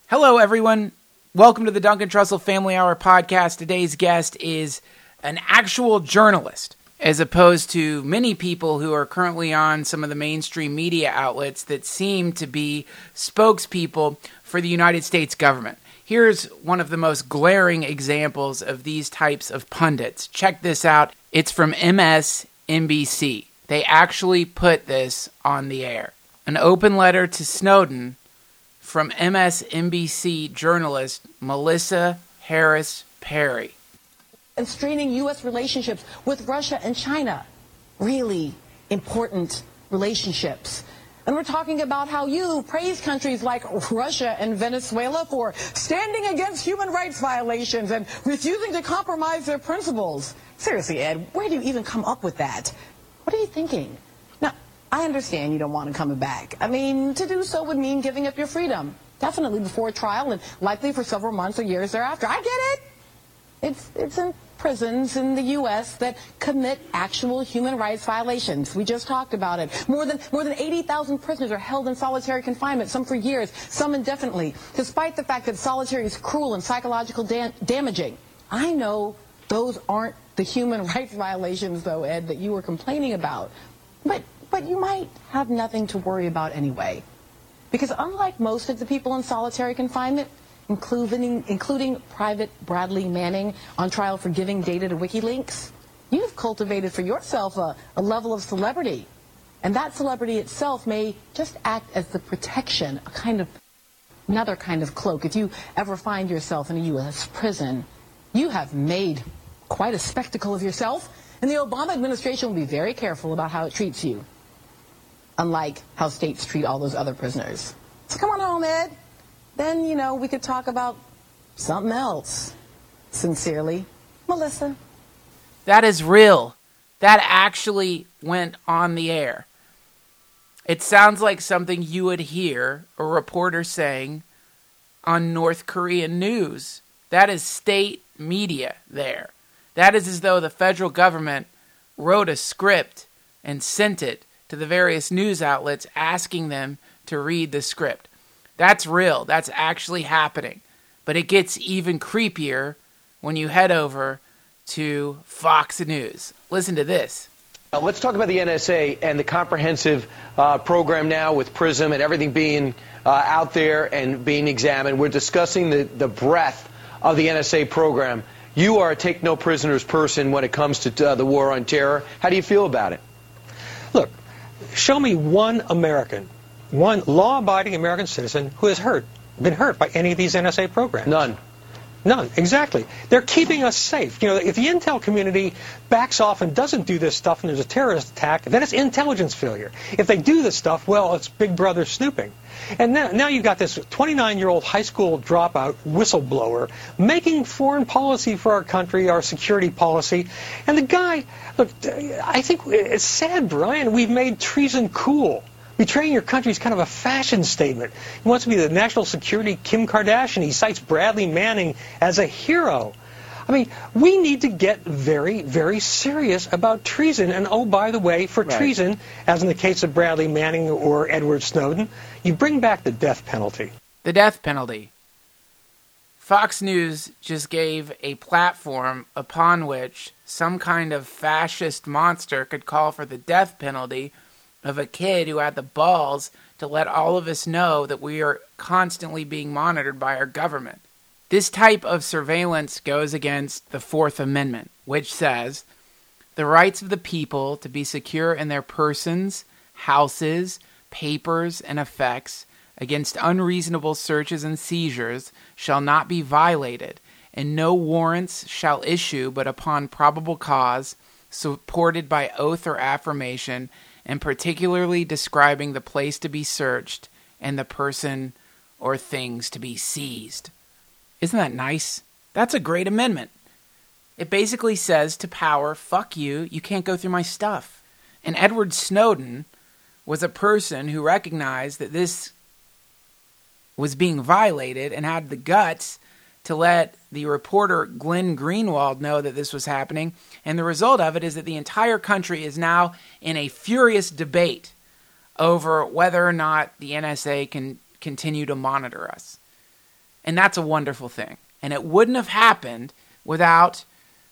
Hello, everyone. Welcome to the Duncan Trussell Family Hour podcast. Today's guest is an actual journalist, as opposed to many people who are currently on some of the mainstream media outlets that seem to be spokespeople for the United States government. Here's one of the most glaring examples of these types of pundits. Check this out. It's from MSNBC. They actually put this on the air. An open letter to Snowden from MSNBC journalist Melissa Harris Perry. And straining U.S. relationships with Russia and China. Really important relationships. And we're talking about how you praise countries like Russia and Venezuela for standing against human rights violations and refusing to compromise their principles. Seriously, Ed, where do you even come up with that? What are you thinking? Now, I understand you don't want him coming back. I mean, to do so would mean giving up your freedom. Definitely before trial and likely for several months or years thereafter. I get it. It's in prisons in the U.S. that commit actual human rights violations. We just talked about it. More than 80,000 prisoners are held in solitary confinement, some for years, some indefinitely, despite the fact that solitary is cruel and psychological damaging. I know those aren't the human rights violations, though, Ed, that you were complaining about. But you might have nothing to worry about anyway. Because unlike most of the people in solitary confinement, including Private Bradley Manning on trial for giving data to WikiLeaks, you've cultivated for yourself a level of celebrity. And that celebrity itself may just act as the protection, another kind of cloak. If you ever find yourself in a U.S. prison, you have made quite a spectacle of yourself, and the Obama administration will be very careful about how it treats you, unlike how states treat all those other prisoners. So come on home, Ed. Then, we could talk about something else. Sincerely, Melissa. That is real. That actually went on the air. It sounds like something you would hear a reporter saying on North Korean news. That is state media there. That is as though the federal government wrote a script and sent it to the various news outlets asking them to read the script. That's real. That's actually happening. But it gets even creepier when you head over to Fox News. Listen to this. Let's talk about the NSA and the comprehensive program now with PRISM and everything being out there and being examined. We're discussing the breadth of the NSA program. You are a take-no-prisoners person when it comes to the war on terror. How do you feel about it? Look, show me one American, one law-abiding American citizen who has been hurt by any of these NSA programs. None, exactly. They're keeping us safe. If the intel community backs off and doesn't do this stuff and there's a terrorist attack, then it's intelligence failure. If they do this stuff, well, it's Big Brother snooping. And now you've got this 29-year-old high school dropout whistleblower making foreign policy for our country, our security policy. And the guy, look, I think it's sad, Brian, we've made treason cool. Betraying your country is kind of a fashion statement. He wants to be the national security Kim Kardashian. He cites Bradley Manning as a hero. I mean, we need to get very, very serious about treason. And oh, by the way, for treason, as in the case of Bradley Manning or Edward Snowden, you bring back the death penalty. The death penalty. Fox News just gave a platform upon which some kind of fascist monster could call for the death penalty of a kid who had the balls to let all of us know that we are constantly being monitored by our government. This type of surveillance goes against the Fourth Amendment, which says the rights of the people to be secure in their persons, houses, papers, and effects against unreasonable searches and seizures shall not be violated, and no warrants shall issue but upon probable cause, supported by oath or affirmation, and particularly describing the place to be searched and the person or things to be seized. Isn't that nice? That's a great amendment. It basically says to power, fuck you, you can't go through my stuff. And Edward Snowden was a person who recognized that this was being violated and had the guts to let the reporter Glenn Greenwald know that this was happening. And the result of it is that the entire country is now in a furious debate over whether or not the NSA can continue to monitor us. And that's a wonderful thing. And it wouldn't have happened without,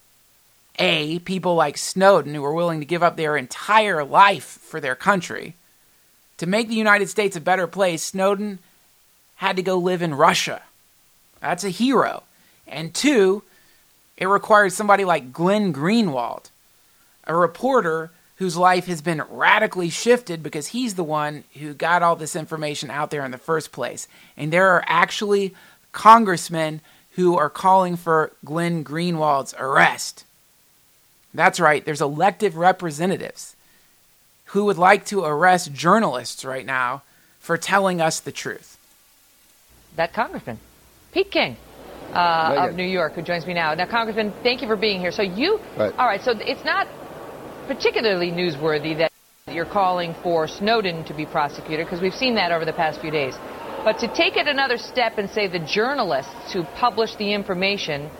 A, people like Snowden who were willing to give up their entire life for their country. To make the United States a better place, Snowden had to go live in Russia. That's a hero. And 2, it required somebody like Glenn Greenwald, a reporter whose life has been radically shifted because he's the one who got all this information out there in the first place. And there are actually congressmen who are calling for Glenn Greenwald's arrest. That's right, there's elected representatives who would like to arrest journalists right now for telling us the truth. That Congressman, Pete King of New York, who joins me now. Now, Congressman, thank you for being here. So all right, so it's not particularly newsworthy that you're calling for Snowden to be prosecuted, because we've seen that over the past few days. But to take it another step and say the journalists who published the information,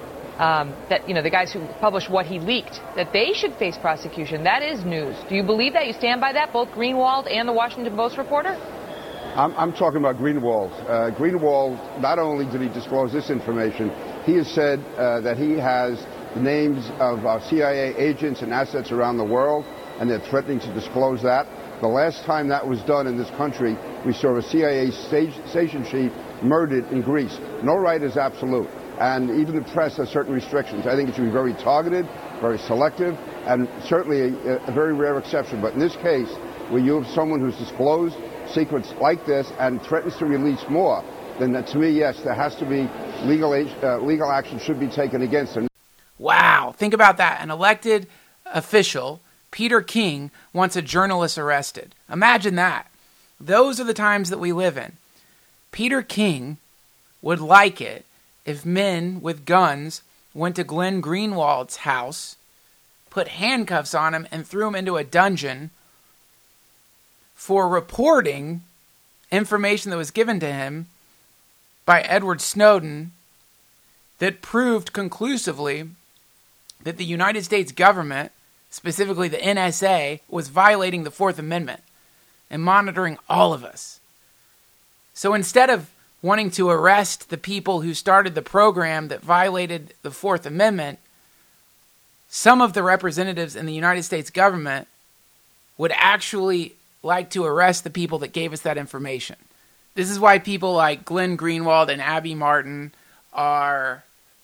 that, the guys who published what he leaked, that they should face prosecution, that is news. Do you believe that? You stand by that, both Greenwald and the Washington Post reporter? I'm talking about Greenwald. Greenwald, not only did he disclose this information, he has said that he has the names of CIA agents and assets around the world, and they're threatening to disclose that. The last time that was done in this country, we saw a CIA station chief murdered in Greece. No right is absolute, and even the press has certain restrictions. I think it should be very targeted, very selective, and certainly a very rare exception. But in this case, where you have someone who's disclosed secrets like this and threatens to release more, then to me, yes, there has to be legal action should be taken against him. Wow, think about that. An elected official, Peter King, wants a journalist arrested. Imagine that. Those are the times that we live in. Peter King would like it if men with guns went to Glenn Greenwald's house, put handcuffs on him, and threw him into a dungeon for reporting information that was given to him by Edward Snowden that proved conclusively that the United States government, specifically the NSA, was violating the Fourth Amendment and monitoring all of us. So instead of wanting to arrest the people who started the program that violated the Fourth Amendment, some of the representatives in the United States government would actually like to arrest the people that gave us that information. This is why people like Glenn Greenwald and Abby Martin are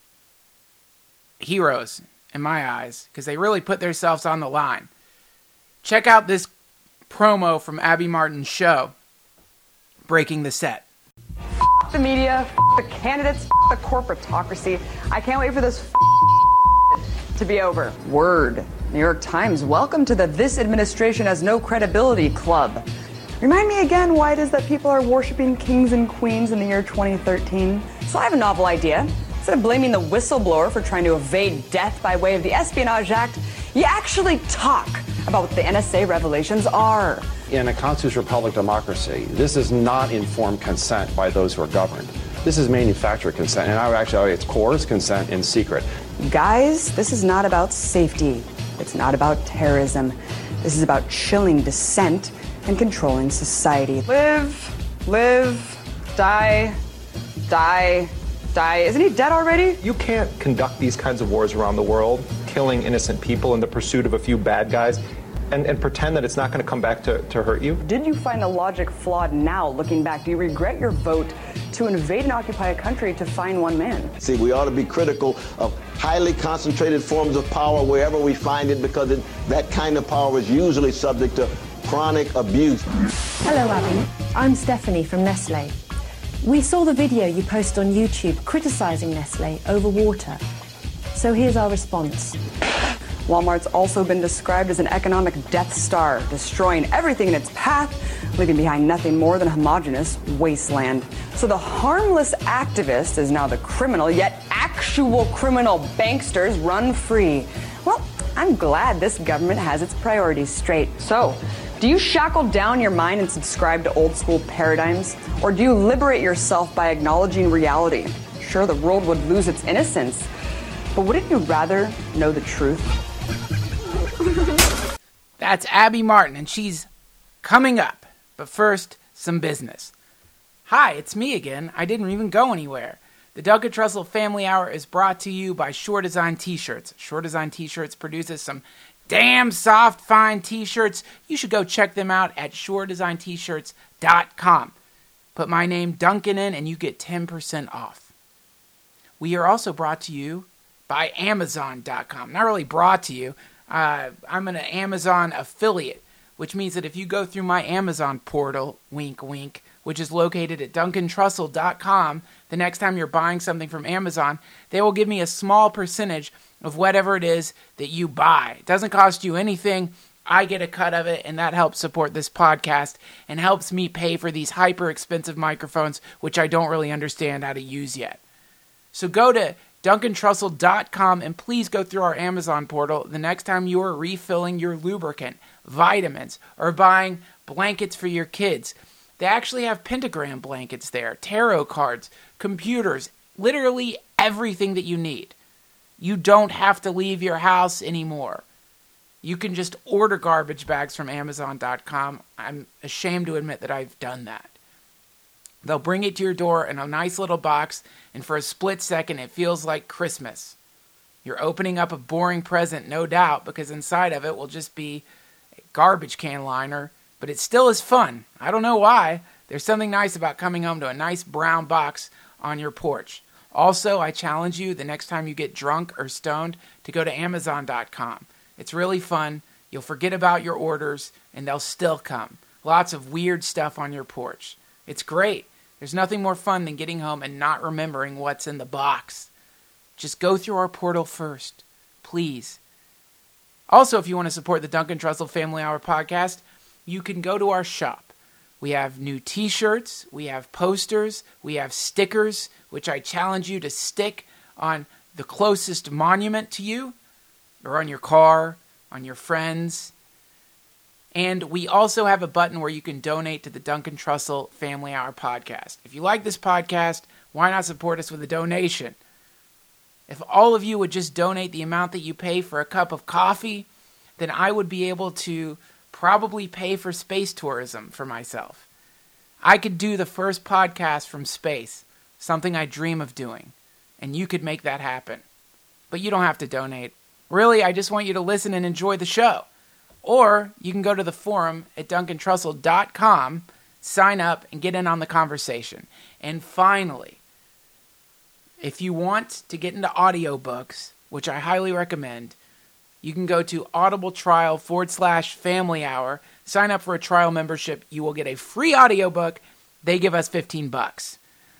heroes in my eyes, because they really put themselves on the line. Check out this promo from Abby Martin's show, Breaking the Set. The media, the candidates, the corporatocracy. I can't wait for this to be over. Word. New York Times, welcome to the This Administration Has No Credibility Club. Remind me again why it is that people are worshiping kings and queens in the year 2013. So I have a novel idea. Instead of blaming the whistleblower for trying to evade death by way of the Espionage Act, you actually talk about what the NSA revelations are. In a constitutional republic democracy, this is not informed consent by those who are governed. This is manufactured consent, and I would actually argue it's coerced consent in secret. Guys, this is not about safety. It's not about terrorism. This is about chilling dissent and controlling society. Live, die. Isn't he dead already? You can't conduct these kinds of wars around the world, killing innocent people in the pursuit of a few bad guys, and pretend that it's not going to come back to hurt you. Did you find the logic flawed now, looking back? Do you regret your vote to invade and occupy a country to find one man? See, we ought to be critical of highly concentrated forms of power wherever we find it, because that kind of power is usually subject to chronic abuse. Hello, Abby. I'm Stephanie from Nestle. We saw the video you posted on YouTube criticizing Nestle over water. So here's our response. Walmart's also been described as an economic Death Star, destroying everything in its path, leaving behind nothing more than a homogeneous wasteland. So the harmless activist is now the criminal, yet actual criminal banksters run free. Well, I'm glad this government has its priorities straight. So, do you shackle down your mind and subscribe to old school paradigms? Or do you liberate yourself by acknowledging reality? Sure, the world would lose its innocence, but wouldn't you rather know the truth? That's Abby Martin, and she's coming up. But first, some business. Hi, it's me again. I didn't even go anywhere. The Duncan Trussell Family Hour is brought to you by Shore Design T-shirts. Shore Design T-shirts produces some damn soft, fine T-shirts. You should go check them out at shoredesignt-shirts.com. Put my name, Duncan, in, and you get 10% off. We are also brought to you by Amazon.com. Not really brought to you. I'm an Amazon affiliate, which means that if you go through my Amazon portal, wink, wink, which is located at DuncanTrussell.com, the next time you're buying something from Amazon, they will give me a small percentage of whatever it is that you buy. It doesn't cost you anything. I get a cut of it, and that helps support this podcast and helps me pay for these hyper-expensive microphones, which I don't really understand how to use yet. So go to DuncanTrussell.com and please go through our Amazon portal the next time you are refilling your lubricant, vitamins, or buying blankets for your kids. They actually have pentagram blankets there, tarot cards, computers, literally everything that you need. You don't have to leave your house anymore. You can just order garbage bags from Amazon.com. I'm ashamed to admit that I've done that. They'll bring it to your door in a nice little box, and for a split second it feels like Christmas. You're opening up a boring present, no doubt, because inside of it will just be a garbage can liner, but it still is fun. I don't know why. There's something nice about coming home to a nice brown box on your porch. Also, I challenge you the next time you get drunk or stoned to go to Amazon.com. It's really fun. You'll forget about your orders, and they'll still come. Lots of weird stuff on your porch. It's great. There's nothing more fun than getting home and not remembering what's in the box. Just go through our portal first, please. Also, if you want to support the Duncan Trussell Family Hour podcast, you can go to our shop. We have new t-shirts, we have posters, we have stickers, which I challenge you to stick on the closest monument to you, or on your car, on your friends. And we also have a button where you can donate to the Duncan Trussell Family Hour podcast. If you like this podcast, why not support us with a donation? If all of you would just donate the amount that you pay for a cup of coffee, then I would be able to probably pay for space tourism for myself. I could do the first podcast from space, something I dream of doing, and you could make that happen. But you don't have to donate. Really, I just want you to listen and enjoy the show. Or you can go to the forum at DuncanTrussell.com, sign up, and get in on the conversation. And finally, if you want to get into audiobooks, which I highly recommend, you can go to audibletrial.com/family hour, sign up for a trial membership. You will get a free audiobook. They give us $15.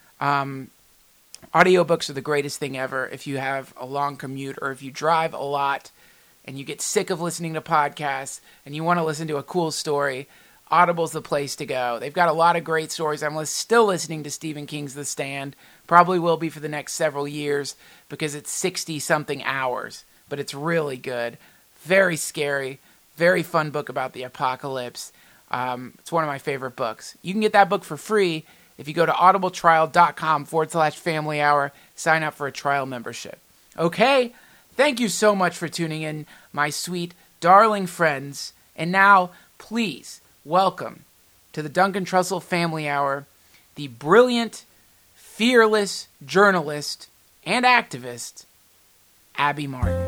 Audiobooks are the greatest thing ever if you have a long commute or if you drive a lot and you get sick of listening to podcasts and you want to listen to a cool story. Audible's the place to go. They've got a lot of great stories. I'm still listening to Stephen King's The Stand. Probably will be for the next several years because it's 60-something hours. But it's really good. Very scary. Very fun book about the apocalypse. It's one of my favorite books. You can get that book for free if you go to audibletrial.com/family hour, sign up for a trial membership. Okay, thank you so much for tuning in, my sweet, darling friends. And now, please, welcome to the Duncan Trussell Family Hour, the brilliant, fearless journalist and activist, Abby Martin.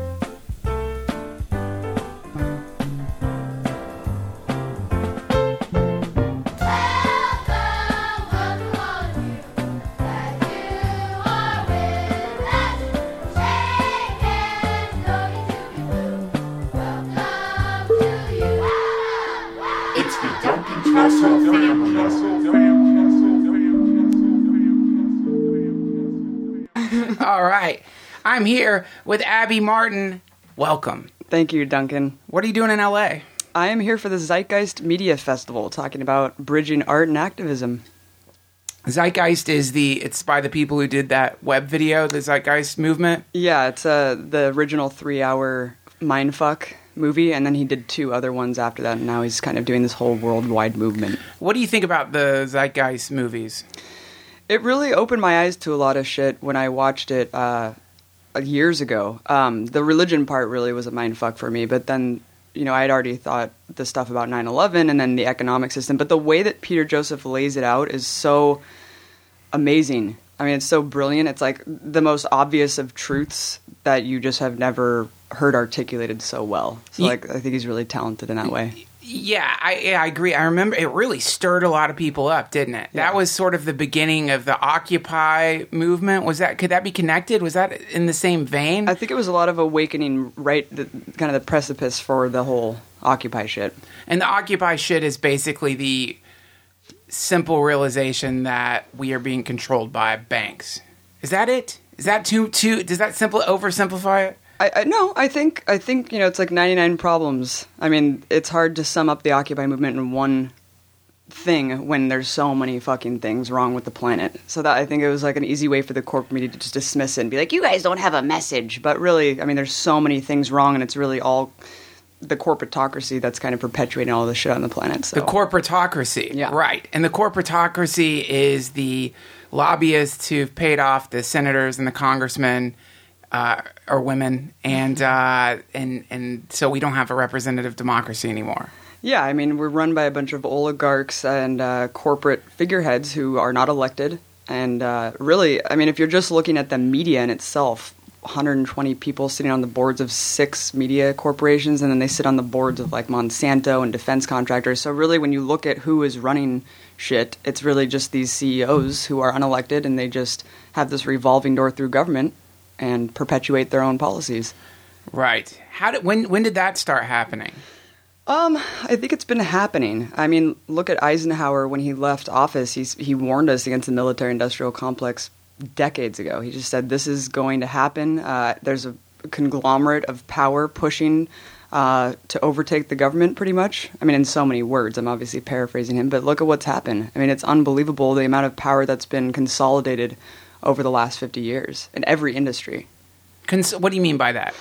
All right. I'm here with Abby Martin. Welcome. Thank you, Duncan. What are you doing in LA? I am here for the Zeitgeist Media Festival, talking about bridging art and activism. Zeitgeist is it's by the people who did that web video, the Zeitgeist movement? Yeah, it's the original 3-hour mindfuck movie, and then he did 2 other ones after that, and now he's kind of doing this whole worldwide movement. What do you think about the Zeitgeist movies? It really opened my eyes to a lot of shit when I watched it years ago. The religion part really was a mindfuck for me, but then, I had already thought the stuff about 9/11 and then the economic system, but the way that Peter Joseph lays it out is so amazing. I mean, it's so brilliant. It's like the most obvious of truths that you just have never heard articulated so well. So, I think he's really talented in that way. Yeah, I agree. I remember it really stirred a lot of people up, didn't it? Yeah. That was sort of the beginning of the Occupy movement. Could that be connected? Was that in the same vein? I think it was a lot of awakening, right? Kind of the precipice for the whole Occupy shit. And the Occupy shit is basically the simple realization that we are being controlled by banks. Is that it? Is that too? Does that oversimplify it? No, I think it's like 99 problems. I mean, it's hard to sum up the Occupy movement in one thing when there's so many fucking things wrong with the planet. So that I think it was like an easy way for the corporate media to just dismiss it and be like, you guys don't have a message. But really, I mean, there's so many things wrong, and it's really all the corporatocracy that's kind of perpetuating all this shit on the planet. So. The corporatocracy, yeah. Right. And the corporatocracy is the lobbyists who've paid off the senators and the congressmen or women, and so we don't have a representative democracy anymore. Yeah, I mean, we're run by a bunch of oligarchs and corporate figureheads who are not elected. And really, I mean, if you're just looking at the media in itself, 120 people sitting on the boards of 6 media corporations, and then they sit on the boards of like Monsanto and defense contractors. So really, when you look at who is running shit, it's really just these CEOs who are unelected, and they just have this revolving door through government and perpetuate their own policies. Right. When did that start happening? I think it's been happening. I mean, look at Eisenhower when he left office. He warned us against the military-industrial complex decades ago. He just said this is going to happen. There's a conglomerate of power pushing to overtake the government, pretty much. I mean, in so many words. I'm obviously paraphrasing him, but look at what's happened. I mean, it's unbelievable the amount of power that's been consolidated over the last 50 years in every industry. What do you mean by that?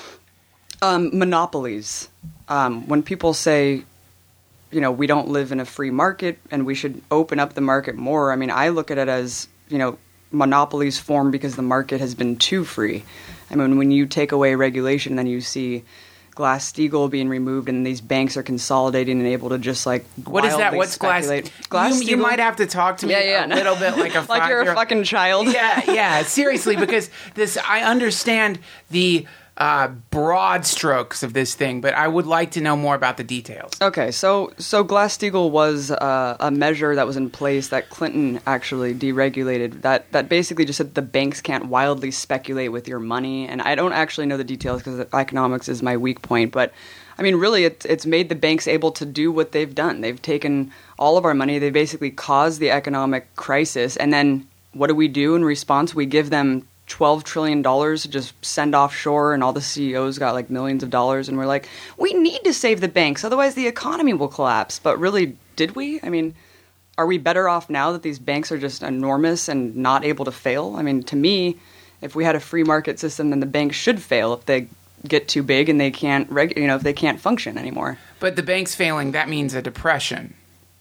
Monopolies. When people say, we don't live in a free market and we should open up the market more, I mean, I look at it as, monopolies form because the market has been too free. I mean, when you take away regulation, then you see Glass-Steagall being removed and these banks are consolidating and able to just like what is that? What's Glass-Steagall? You might have to talk to me a little bit like a like you're a fucking child. Yeah, seriously, because I understand the broad strokes of this thing, but I would like to know more about the details. Okay, so Glass-Steagall was a measure that was in place that Clinton actually deregulated that basically just said the banks can't wildly speculate with your money, and I don't actually know the details because economics is my weak point, but I mean, really, it's made the banks able to do what they've done. They've taken all of our money, they basically caused the economic crisis, and then what do we do in response? We give them $12 trillion to just send offshore, and all the CEOs got like millions of dollars, and we're like, we need to save the banks, otherwise the economy will collapse. But really, did we? I mean, are we better off now that these banks are just enormous and not able to fail? I mean, to me, if we had a free market system, then the banks should fail if they get too big and they can't, if they can't function anymore. But the banks failing, that means a depression.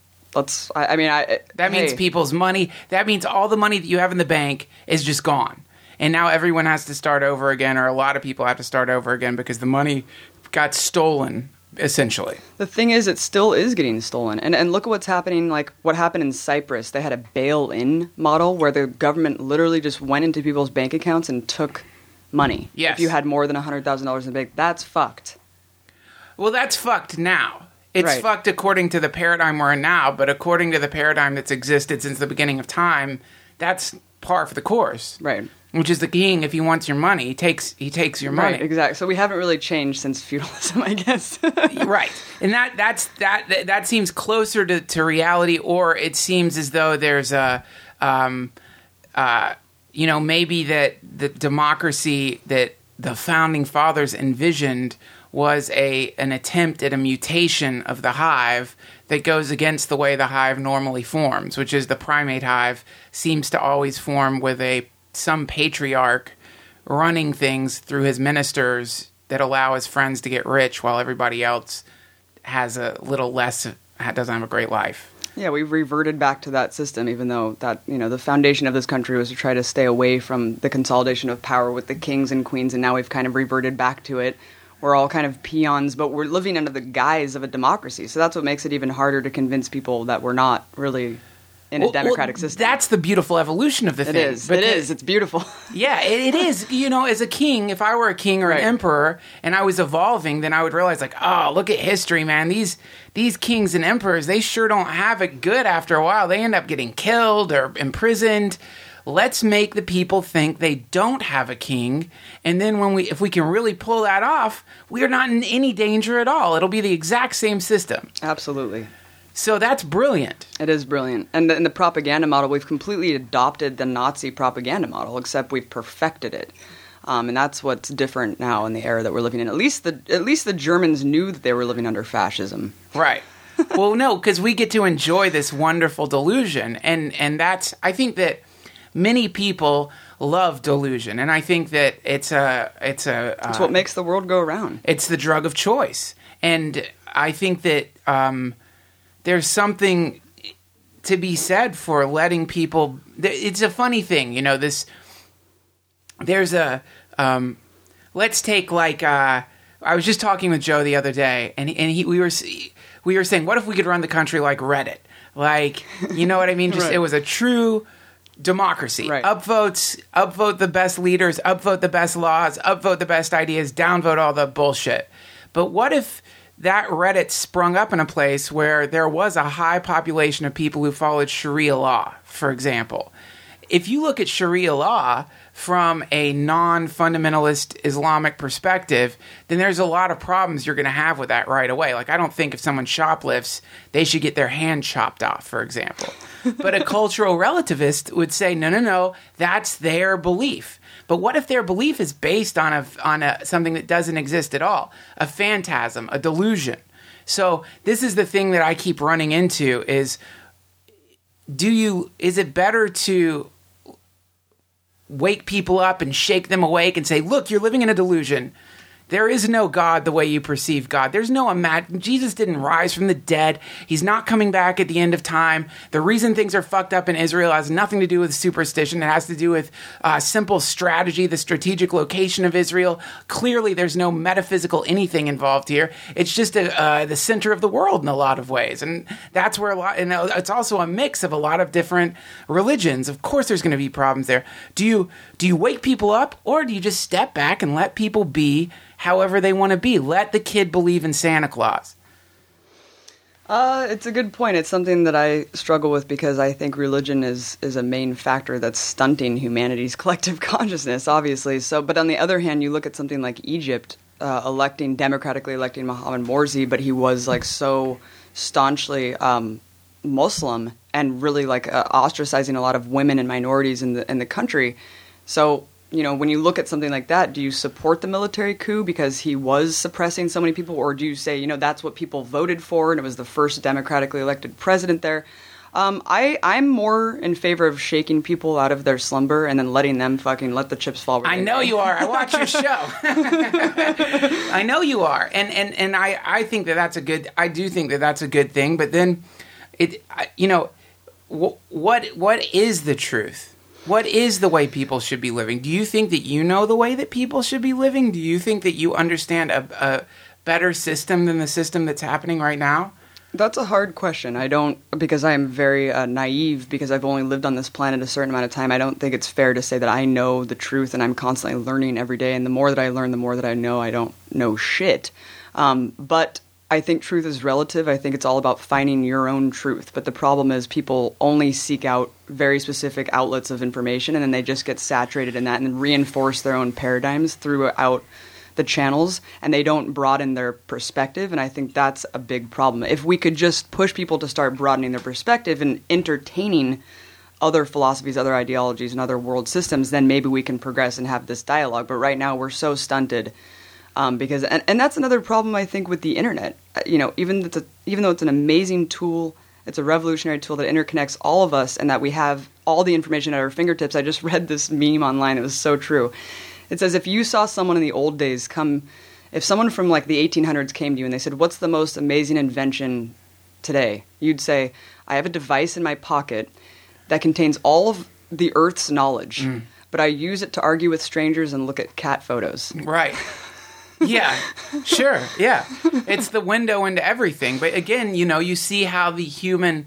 That means people's money. That means all the money that you have in the bank is just gone. And now everyone has to start over again, or a lot of people have to start over again because the money got stolen, essentially. The thing is, it still is getting stolen. And look at what's happening, like what happened in Cyprus. They had a bail-in model where the government literally just went into people's bank accounts and took money. Yes. If you had more than $100,000 in the bank, that's fucked. Well, that's fucked now. It's fucked according to the paradigm we're in now, but according to the paradigm that's existed since the beginning of time, that's par for the course. Right. Which is the king, if he wants your money, he takes your money. Right, exactly. So we haven't really changed since feudalism, I guess. Right. And that seems closer to reality, or it seems as though there's a maybe that the democracy that the founding fathers envisioned was an attempt at a mutation of the hive that goes against the way the hive normally forms, which is the primate hive seems to always form with some patriarch running things through his ministers that allow his friends to get rich while everybody else has a little less, doesn't have a great life. Yeah, we've reverted back to that system, even though that, the foundation of this country was to try to stay away from the consolidation of power with the kings and queens, and now we've kind of reverted back to it. We're all kind of peons, but we're living under the guise of a democracy. So that's what makes it even harder to convince people that we're not really in a democratic system. That's the beautiful evolution of the thing. It is. It's beautiful. Yeah, it is. As a king, if I were a king or an emperor and I was evolving, then I would realize, like, oh, look at history, man. These kings and emperors, they sure don't have it good after a while. They end up getting killed or imprisoned. Let's make the people think they don't have a king, and then if we can really pull that off, we are not in any danger at all. It'll be the exact same system. Absolutely. So that's brilliant. It is brilliant. And in the propaganda model, we've completely adopted the Nazi propaganda model, except we've perfected it. And that's what's different now in the era that we're living in. At least the Germans knew that they were living under fascism. Right. Well, no, because we get to enjoy this wonderful delusion, and that's, I think that many people love delusion, and I think that it's what makes the world go around. It's the drug of choice, and I think that there's something to be said for letting people. It's a funny thing, There's a let's take I was just talking with Joe the other day, and we were saying, what if we could run the country like Reddit, you know what I mean? Just right. It was a true democracy. Right. Upvote the best leaders, upvote the best laws, upvote the best ideas, downvote all the bullshit. But what if that Reddit sprung up in a place where there was a high population of people who followed Sharia law, for example? If you look at Sharia law from a non-fundamentalist Islamic perspective, then there's a lot of problems you're going to have with that right away. I don't think if someone shoplifts, they should get their hand chopped off, for example. But a cultural relativist would say, no, that's their belief. But what if their belief is based on something that doesn't exist at all? A phantasm, a delusion. So this is the thing that I keep running into is it better to wake people up and shake them awake and say, look, you're living in a delusion. There is no God the way you perceive God. There's no Jesus didn't rise from the dead. He's not coming back at the end of time. The reason things are fucked up in Israel has nothing to do with superstition. It has to do with simple strategy, the strategic location of Israel. Clearly, there's no metaphysical anything involved here. It's just the center of the world in a lot of ways. And that's where it's also a mix of a lot of different religions. Of course, there's going to be problems there. Do you wake people up, or do you just step back and let people be however they want to be? Let the kid believe in Santa Claus. It's a good point. It's something that I struggle with because I think religion is a main factor that's stunting humanity's collective consciousness, obviously. But on the other hand, you look at something like Egypt, democratically electing Mohamed Morsi, but he was so staunchly Muslim and really ostracizing a lot of women and minorities in the country. So, when you look at something like that, do you support the military coup because he was suppressing so many people? Or do you say, that's what people voted for and it was the first democratically elected president there? I'm more in favor of shaking people out of their slumber and then letting them fucking let the chips fall. I know you are. I watch your show. I know you are. And I think that's a good, I do think that that's a good thing. But then, what is the truth? What is the way people should be living? Do you think that you know the way that people should be living? Do you think that you understand a better system than the system that's happening right now? That's a hard question. I don't, because I am very naive, because I've only lived on this planet a certain amount of time. I don't think it's fair to say that I know the truth, and I'm constantly learning every day. And the more that I learn, the more that I know. I don't know shit. But I think truth is relative. I think it's all about finding your own truth. But the problem is people only seek out very specific outlets of information, and then they just get saturated in that and reinforce their own paradigms throughout the channels, and they don't broaden their perspective. And I think that's a big problem. If we could just push people to start broadening their perspective and entertaining other philosophies, other ideologies, and other world systems, then maybe we can progress and have this dialogue. But right now we're so stunted. Because that's another problem I think with the internet. Even though it's an amazing tool, it's a revolutionary tool that interconnects all of us, and that we have all the information at our fingertips. I just read this meme online; it was so true. It says, if you saw someone in the old days if someone from the 1800s came to you and they said, "What's the most amazing invention today?" You'd say, "I have a device in my pocket that contains all of the Earth's knowledge, but I use it to argue with strangers and look at cat photos." Right. Yeah, sure. Yeah. It's the window into everything. But again, you see how the human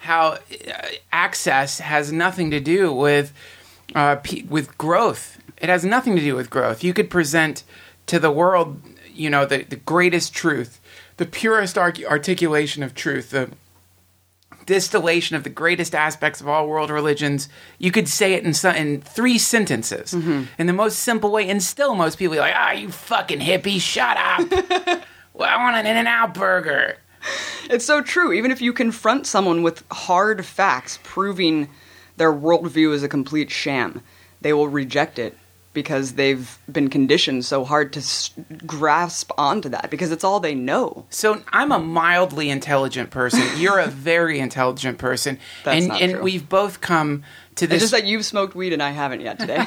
access has nothing to do with growth. It has nothing to do with growth. You could present to the world, the greatest truth, the purest articulation of truth, the distillation of the greatest aspects of all world religions. You could say it in 3 sentences in the most simple way, and still most people are like, you fucking hippie, shut up. Well, I want an In-N-Out burger. It's so true. Even if you confront someone with hard facts proving their worldview is a complete sham, they will reject it because they've been conditioned so hard to grasp onto that because it's all they know. So I'm a mildly intelligent person. You're a very intelligent person. That's not true. And we've both come to this... It's just that you've smoked weed and I haven't yet today.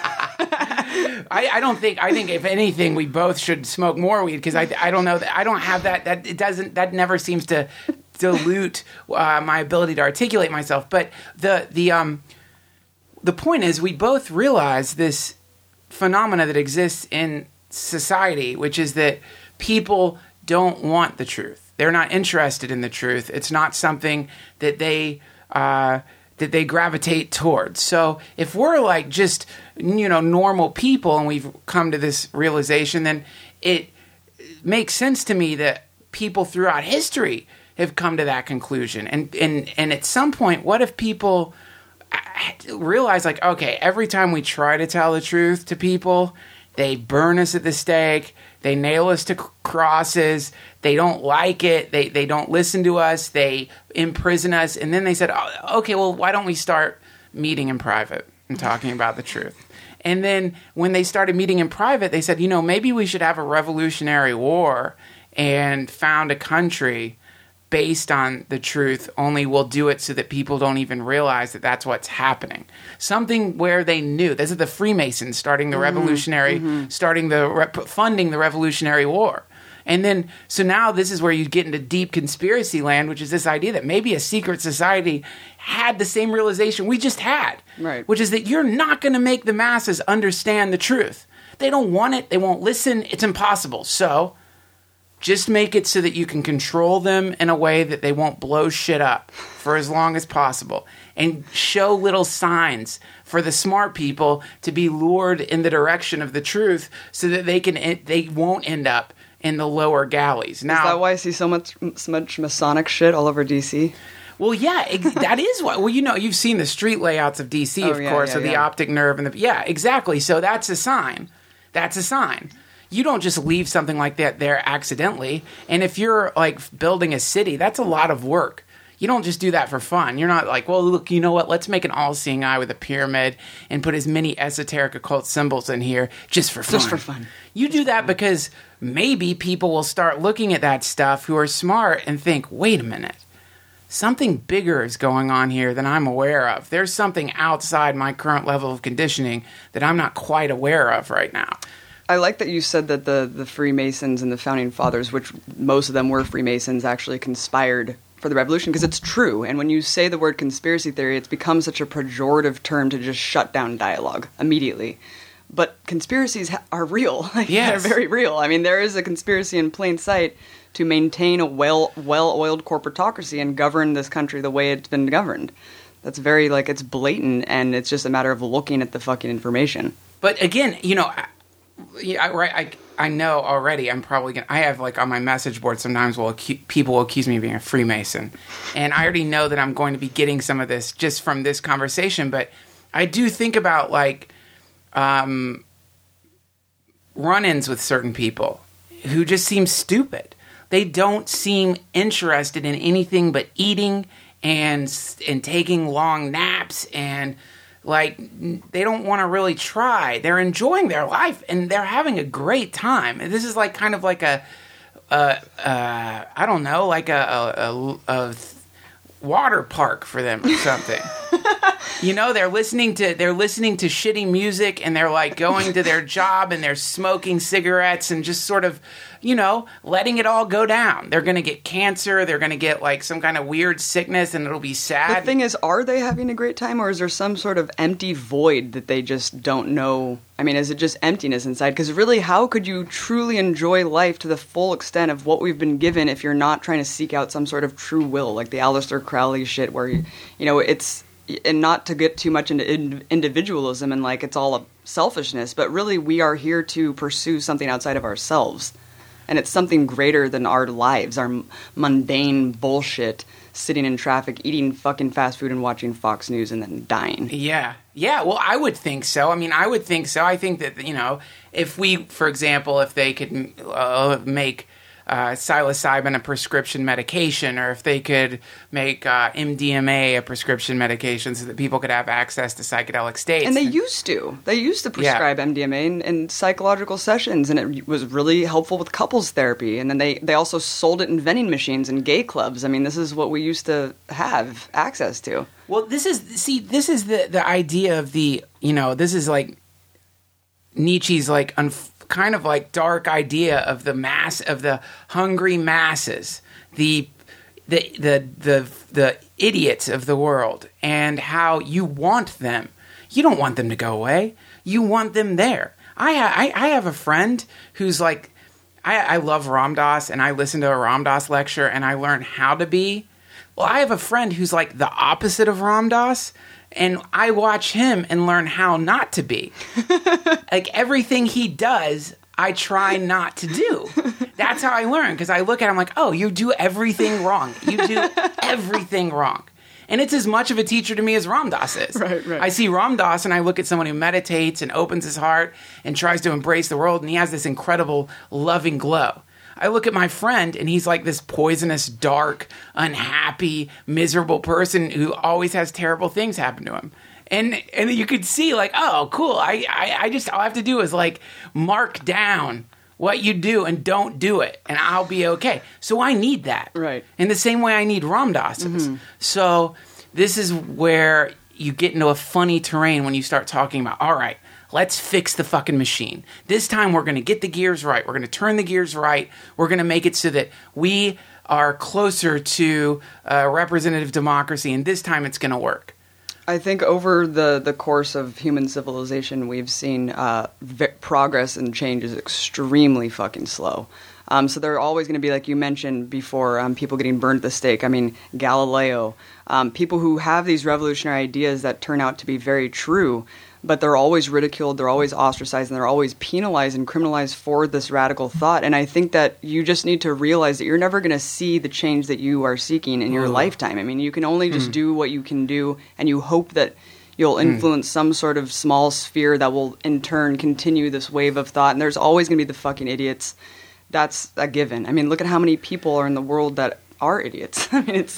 I think if anything, we both should smoke more weed because I don't know that I don't have that never seems to dilute my ability to articulate myself. But the point is, we both realize this phenomena that exists in society, which is that people don't want the truth. They're not interested in the truth. It's not something that they gravitate towards. So if we're like just normal people and we've come to this realization, then it makes sense to me that people throughout history have come to that conclusion. And at some point, what if people realize, like, okay, every time we try to tell the truth to people, they burn us at the stake, they nail us to crosses, they don't like it, they don't listen to us, they imprison us, and then they said, okay, well, why don't we start meeting in private and talking about the truth? And then when they started meeting in private, they said, maybe we should have a revolutionary war and found a country based on the truth, only we'll do it so that people don't even realize that that's what's happening. Something where they knew. This is the Freemasons starting the revolutionary, funding the Revolutionary War. And then, so now this is where you get into deep conspiracy land, which is this idea that maybe a secret society had the same realization we just had. Right. Which is that you're not going to make the masses understand the truth. They don't want it. They won't listen. It's impossible. So just make it so that you can control them in a way that they won't blow shit up for as long as possible. And show little signs for the smart people to be lured in the direction of the truth so that they won't end up in the lower galleys. Now, is that why I see so much Masonic shit all over DC? Well, yeah, that is why. Well, you've seen the street layouts of DC, of course, the optic nerve and exactly. So that's a sign. That's a sign. You don't just leave something like that there accidentally. And if you're like building a city, that's a lot of work. You don't just do that for fun. You're not like, well, look, you know what? Let's make an all-seeing eye with a pyramid and put as many esoteric occult symbols in here just for fun. Just for fun. You do that because maybe people will start looking at that stuff who are smart and think, wait a minute. Something bigger is going on here than I'm aware of. There's something outside my current level of conditioning that I'm not quite aware of right now. I like that you said that the Freemasons and the Founding Fathers, which most of them were Freemasons, actually conspired for the revolution, because it's true. And when you say the word conspiracy theory, it's become such a pejorative term to just shut down dialogue immediately. But conspiracies are real. Yes. They're very real. I mean, there is a conspiracy in plain sight to maintain a well-oiled corporatocracy and govern this country the way it's been governed. That's very, it's blatant, and it's just a matter of looking at the fucking information. But again, I know already I'm probably going to... I have, on my message board sometimes people will accuse me of being a Freemason. And I already know that I'm going to be getting some of this just from this conversation. But I do think about, run-ins with certain people who just seem stupid. They don't seem interested in anything but eating and taking long naps and... they don't want to really try. They're enjoying their life, and they're having a great time. And this is I don't know, a water park for them or something. You know, they're listening to shitty music, and they're like going to their job, and they're smoking cigarettes and just sort of, you know, letting it all go down. They're going to get cancer. They're going to get like some kind of weird sickness, and it'll be sad. The thing is, are they having a great time, or is there some sort of empty void that they just don't know? I mean, is it just emptiness inside? Because really, how could you truly enjoy life to the full extent of what we've been given if you're not trying to seek out some sort of true will, like the Aleister Crowley shit, where you know, it's, and not to get too much into individualism and like it's all a selfishness, but really we are here to pursue something outside of ourselves. And it's something greater than our lives, our mundane bullshit, sitting in traffic, eating fucking fast food and watching Fox News and then dying. Yeah. Yeah, well, I would think so. I mean, I would think so. I think that, you know, if we, for example, if they could make psilocybin a prescription medication, or if they could make MDMA a prescription medication so that people could have access to psychedelic states. And they used to prescribe MDMA in psychological sessions, and it was really helpful with couples therapy. And then they also sold it in vending machines and gay clubs. I mean, this is what we used to have access to. Well, this is the idea of the, you know, this is like Nietzsche's like kind of like dark idea of the mass, of the hungry masses, the idiots of the world, and how you want them. You don't want them to go away. You want them there. I have a friend who's like, I love Ram Dass, and I listen to a Ram Dass lecture, and I learn how to be. Well, I have a friend who's like the opposite of Ram Dass, and I watch him and learn how not to be. Like everything he does, I try not to do. That's how I learn, because I look at him like, oh, you do everything wrong. You do everything wrong. And it's as much of a teacher to me as Ram Dass is. Right. I see Ram Dass and I look at someone who meditates and opens his heart and tries to embrace the world, and he has this incredible loving glow. I look at my friend, and he's like this poisonous, dark, unhappy, miserable person who always has terrible things happen to him. And you could see, like, oh, cool. I just, all I have to do is, like, mark down what you do and don't do it, and I'll be okay. So I need that. Right. In the same way I need Ram Dass's. Mm-hmm. So this is where you get into a funny terrain when you start talking about, all right, let's fix the fucking machine. This time we're going to get the gears right. We're going to turn the gears right. We're going to make it so that we are closer to representative democracy, and this time it's going to work. I think over the course of human civilization, we've seen progress and change is extremely fucking slow. So there are always going to be, like you mentioned before, people getting burned at the stake. I mean, Galileo, people who have these revolutionary ideas that turn out to be very true, but they're always ridiculed, they're always ostracized, and they're always penalized and criminalized for this radical thought. And I think that you just need to realize that you're never going to see the change that you are seeking in your lifetime. I mean, you can only just do what you can do, and you hope that you'll influence some sort of small sphere that will, in turn, continue this wave of thought. And there's always going to be the fucking idiots. That's a given. I mean, look at how many people are in the world that are idiots. I mean,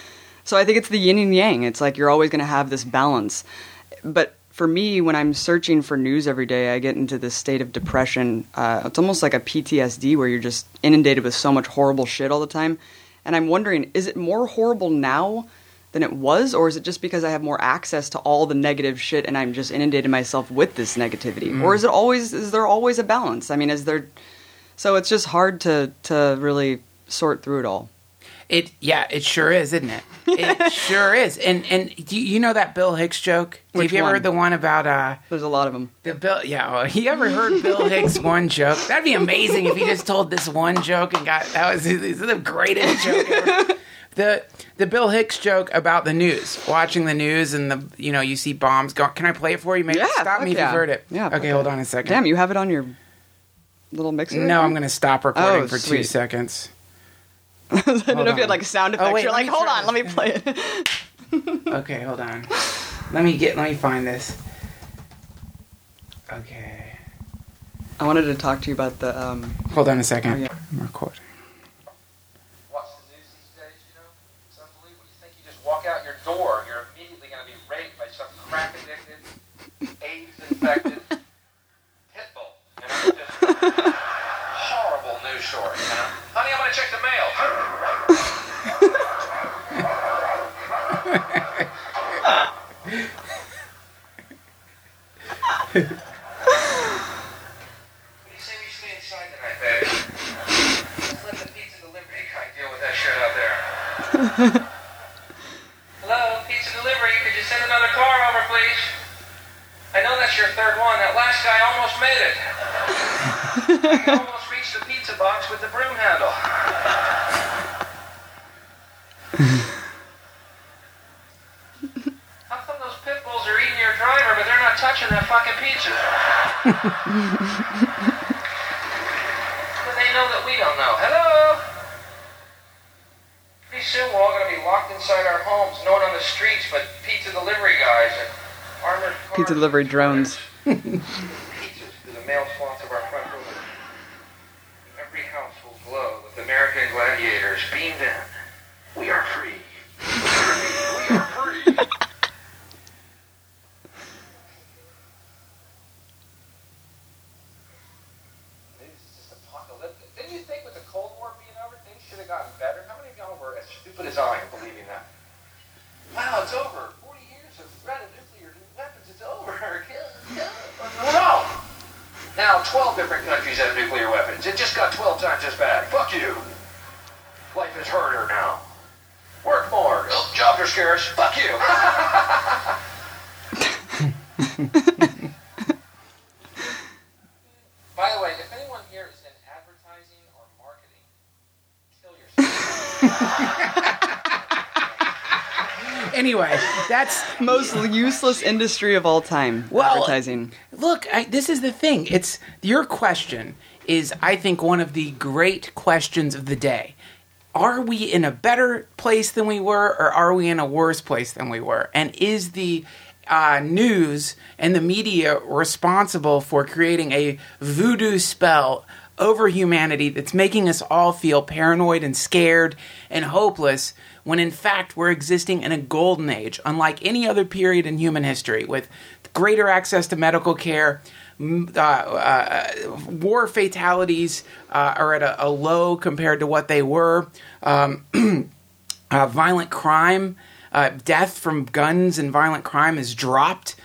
so I think it's the yin and yang. It's like you're always going to have this balance. But for me, when I'm searching for news every day, I get into this state of depression. It's almost like a PTSD where you're just inundated with so much horrible shit all the time. And I'm wondering, is it more horrible now than it was? Or is it just because I have more access to all the negative shit and I'm just inundated myself with this negativity? Or is there always a balance? I mean, so it's just hard to really sort through it all. It sure is, isn't it? It sure is. And do you know that Bill Hicks joke? Have you ever heard the one about There's a lot of them. You ever heard Bill Hicks' one joke? That'd be amazing if he just told this one joke and that was the greatest joke ever. The Bill Hicks joke about the news, watching the news, and you see bombs going. Can I play it for you? Maybe stop me if you've heard it. Yeah. Okay, hold on a second. Damn, you have it on your little mixer? No, I'm going to stop recording for 2 seconds. I don't know if you had like a sound effect. You're like, hold on, let me play it. Okay, hold on. Let me find this. Okay. I wanted to talk to you about the Hold on a second. Oh, yeah. I'm recording. Watch the news these days, it's unbelievable. You think you just walk out your door and you're immediately going to be raped by some crack-addicted, AIDS-infected pit bull. Just horrible news story, Honey, I'm going to check the mail. say we stay inside tonight, baby? Let's let the pizza delivery guy deal with that shit out there. Hello, pizza delivery. Could you send another car over, please? I know that's your third one. That last guy almost made it. He almost reached the pizza box with the broom handle. How come those pit bulls are eating your driver, but they're not touching that fucking pizza? But they know that we don't know. Hello? Pretty soon we're all going to be locked inside our homes, no one on the streets but pizza delivery guys and armored cars. Pizza delivery drones. Pizzas to the male swats of our front door. Every house will glow with American gladiators beamed in. We are free. We are free. This is just apocalyptic. Didn't you think with the Cold War being over, things should have gotten better? How many of y'all were as stupid as I am believing that? Wow, it's over. 40 years of threat of nuclear weapons. It's over. No. Now 12 different countries have nuclear weapons. It just got 12 times as bad. Fuck you. Life is harder now. Work more. Oh, jobs are scarce. Fuck you. By the way, if anyone here is in advertising or marketing, kill yourself. Anyway, that's most useless industry of all time. Advertising. Look, this is the thing. It's your question is, I think, one of the great questions of the day. Are we in a better place than we were, or are we in a worse place than we were? And is the news and the media responsible for creating a voodoo spell over humanity that's making us all feel paranoid and scared and hopeless, when in fact we're existing in a golden age, unlike any other period in human history, with greater access to medical care? War fatalities are at a low compared to what they were. Violent crime, death from guns and violent crime has dropped.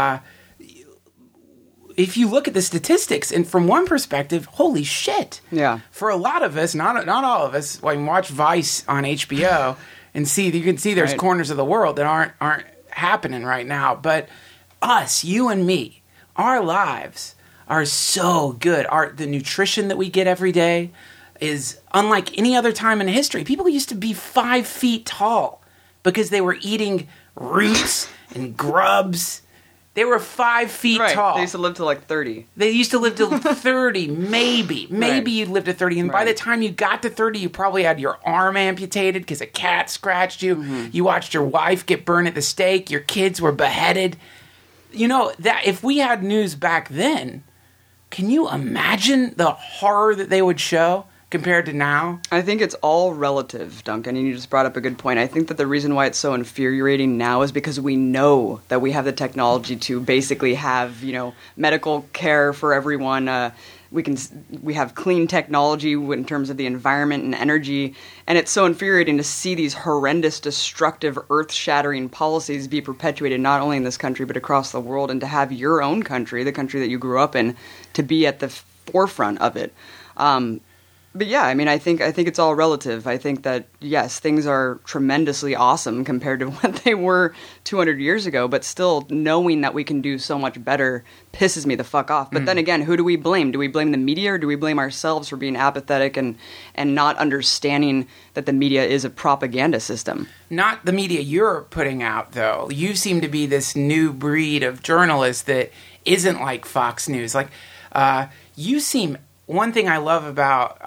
If you look at the statistics, and from one perspective, holy shit. Yeah. For a lot of us, not all of us, when you watch Vice on HBO and you can see there's corners of the world that aren't happening right now. But us, you and me, our lives are so good. The nutrition that we get every day is unlike any other time in history. People used to be 5 feet tall because they were eating roots and grubs. They were 5 feet tall. They used to live to like 30. They used to live to 30, maybe. Maybe you'd live to 30. And by the time you got to 30, you probably had your arm amputated because a cat scratched you. Mm-hmm. You watched your wife get burned at the stake. Your kids were beheaded. You know, that if we had news back then, can you imagine the horror that they would show compared to now? I think it's all relative, Duncan, and you just brought up a good point. I think that the reason why it's so infuriating now is because we know that we have the technology to basically have, medical care for everyone. We have clean technology in terms of the environment and energy, and it's so infuriating to see these horrendous, destructive, earth-shattering policies be perpetuated not only in this country but across the world, and to have your own country, the country that you grew up in, to be at the forefront of it. But yeah, I mean, I think it's all relative. I think that, yes, things are tremendously awesome compared to what they were 200 years ago, but still knowing that we can do so much better pisses me the fuck off. But then again, who do we blame? Do we blame the media, or do we blame ourselves for being apathetic and not understanding that the media is a propaganda system? Not the media you're putting out, though. You seem to be this new breed of journalist that isn't like Fox News. Like, you seem... One thing I love about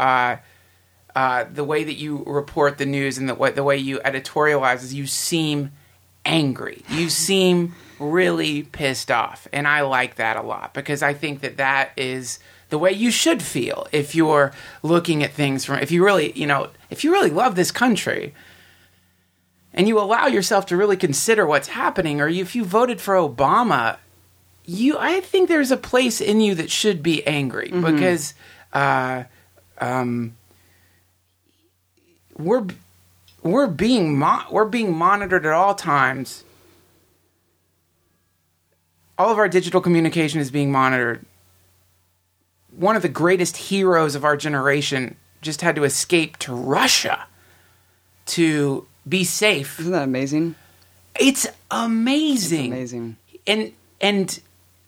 the way that you report the news and the way you editorialize is you seem angry. You seem really pissed off. And I like that a lot, because I think that is the way you should feel if you're looking at things from... If you really love this country and you allow yourself to really consider what's happening, or if you voted for Obama... I think there's a place in you that should be angry, because we're being monitored at all times. all of our digital communication is being monitored. One of the greatest heroes of our generation just had to escape to Russia to be safe. Isn't that amazing? It's amazing. It's amazing. And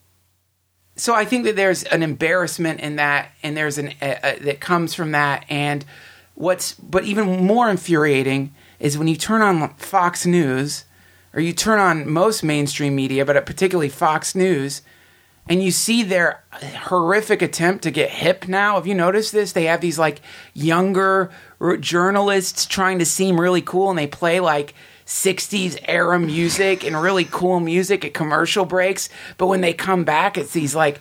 so I think that there's an embarrassment in that, and there's that comes from that. And but even more infuriating is when you turn on Fox News, or you turn on most mainstream media, but particularly Fox News, and you see their horrific attempt to get hip now. Have you noticed this? They have these like younger journalists trying to seem really cool, and they play like 60s era music and really cool music at commercial breaks. But when they come back, it's these like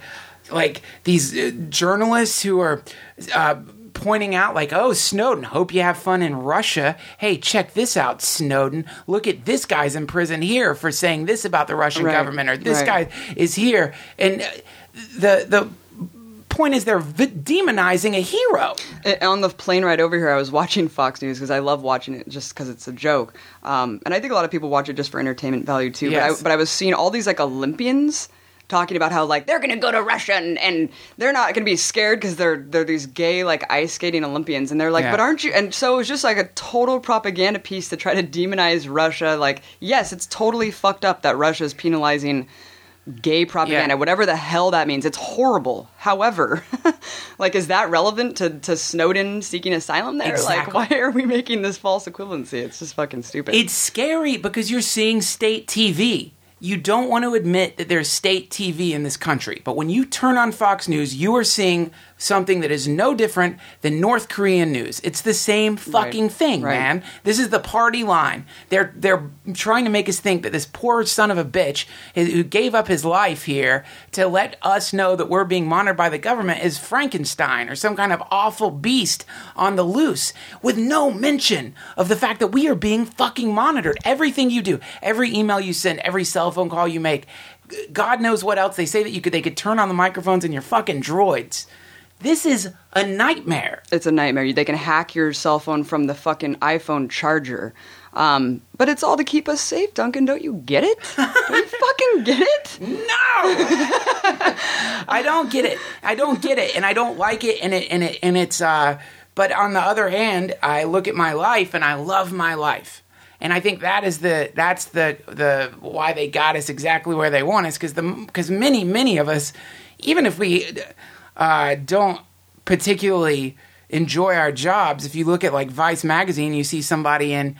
these journalists who are pointing out like, oh, Snowden, hope you have fun in Russia. Hey, check this out, Snowden. Look at this guy's in prison here for saying this about the Russian government, or this guy is here. And the point is they're demonizing a hero. On the plane ride over here, I was watching Fox News because I love watching it just because it's a joke. And I think a lot of people watch it just for entertainment value too. Yes. But I was seeing all these like Olympians talking about how like they're going to go to Russia and they're not going to be scared because they're these gay like ice skating Olympians, and they're like, but aren't you? And so it was just like a total propaganda piece to try to demonize Russia. Like, yes, it's totally fucked up that Russia is penalizing gay propaganda, whatever the hell that means. It's horrible. However, like, is that relevant to Snowden seeking asylum there? Exactly. Like, why are we making this false equivalency? It's just fucking stupid. It's scary because you're seeing state TV. You don't want to admit that there's state TV in this country. But when you turn on Fox News, you are seeing something that is no different than North Korean news. It's the same fucking thing, man. This is the party line. They're trying to make us think that this poor son of a bitch who gave up his life here to let us know that we're being monitored by the government is Frankenstein or some kind of awful beast on the loose, with no mention of the fact that we are being fucking monitored. Everything you do, every email you send, every cell phone call you make, God knows what else. They say that they could turn on the microphones in your fucking droids. This is a nightmare. It's a nightmare. They can hack your cell phone from the fucking iPhone charger. But it's all to keep us safe, Duncan. Don't you get it? Don't you fucking get it? No! I don't get it. I don't get it, and I don't like it, and it's but on the other hand, I look at my life and I love my life. And I think that's the why they got us exactly where they want us, because many of us, even if we don't particularly enjoy our jobs, if you look at like Vice magazine, you see somebody in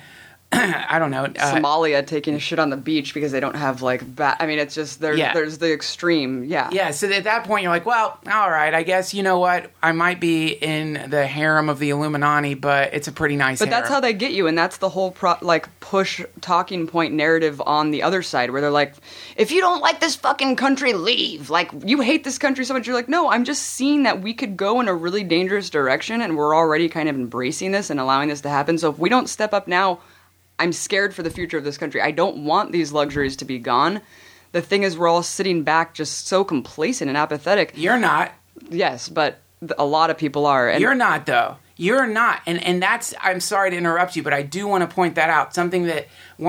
I don't know, Somalia taking a shit on the beach because they don't have like I mean, it's just there's the extreme. Yeah. So at that point you're like, well, all right, I guess, you know what, I might be in the harem of the Illuminati, but it's a pretty nice harem. That's how they get you, and that's the whole push talking point narrative on the other side, where they're like, if you don't like this fucking country, leave. Like, you hate this country so much. You're like, no, I'm just seeing that we could go in a really dangerous direction, and we're already kind of embracing this and allowing this to happen. So if we don't step up now, I'm scared for the future of this country. I don't want these luxuries to be gone. The thing is, we're all sitting back just so complacent and apathetic. You're not. Yes, but a lot of people are. And you're not, though. You're not. And that's, I'm sorry to interrupt you, but I do want to point that out. Something that,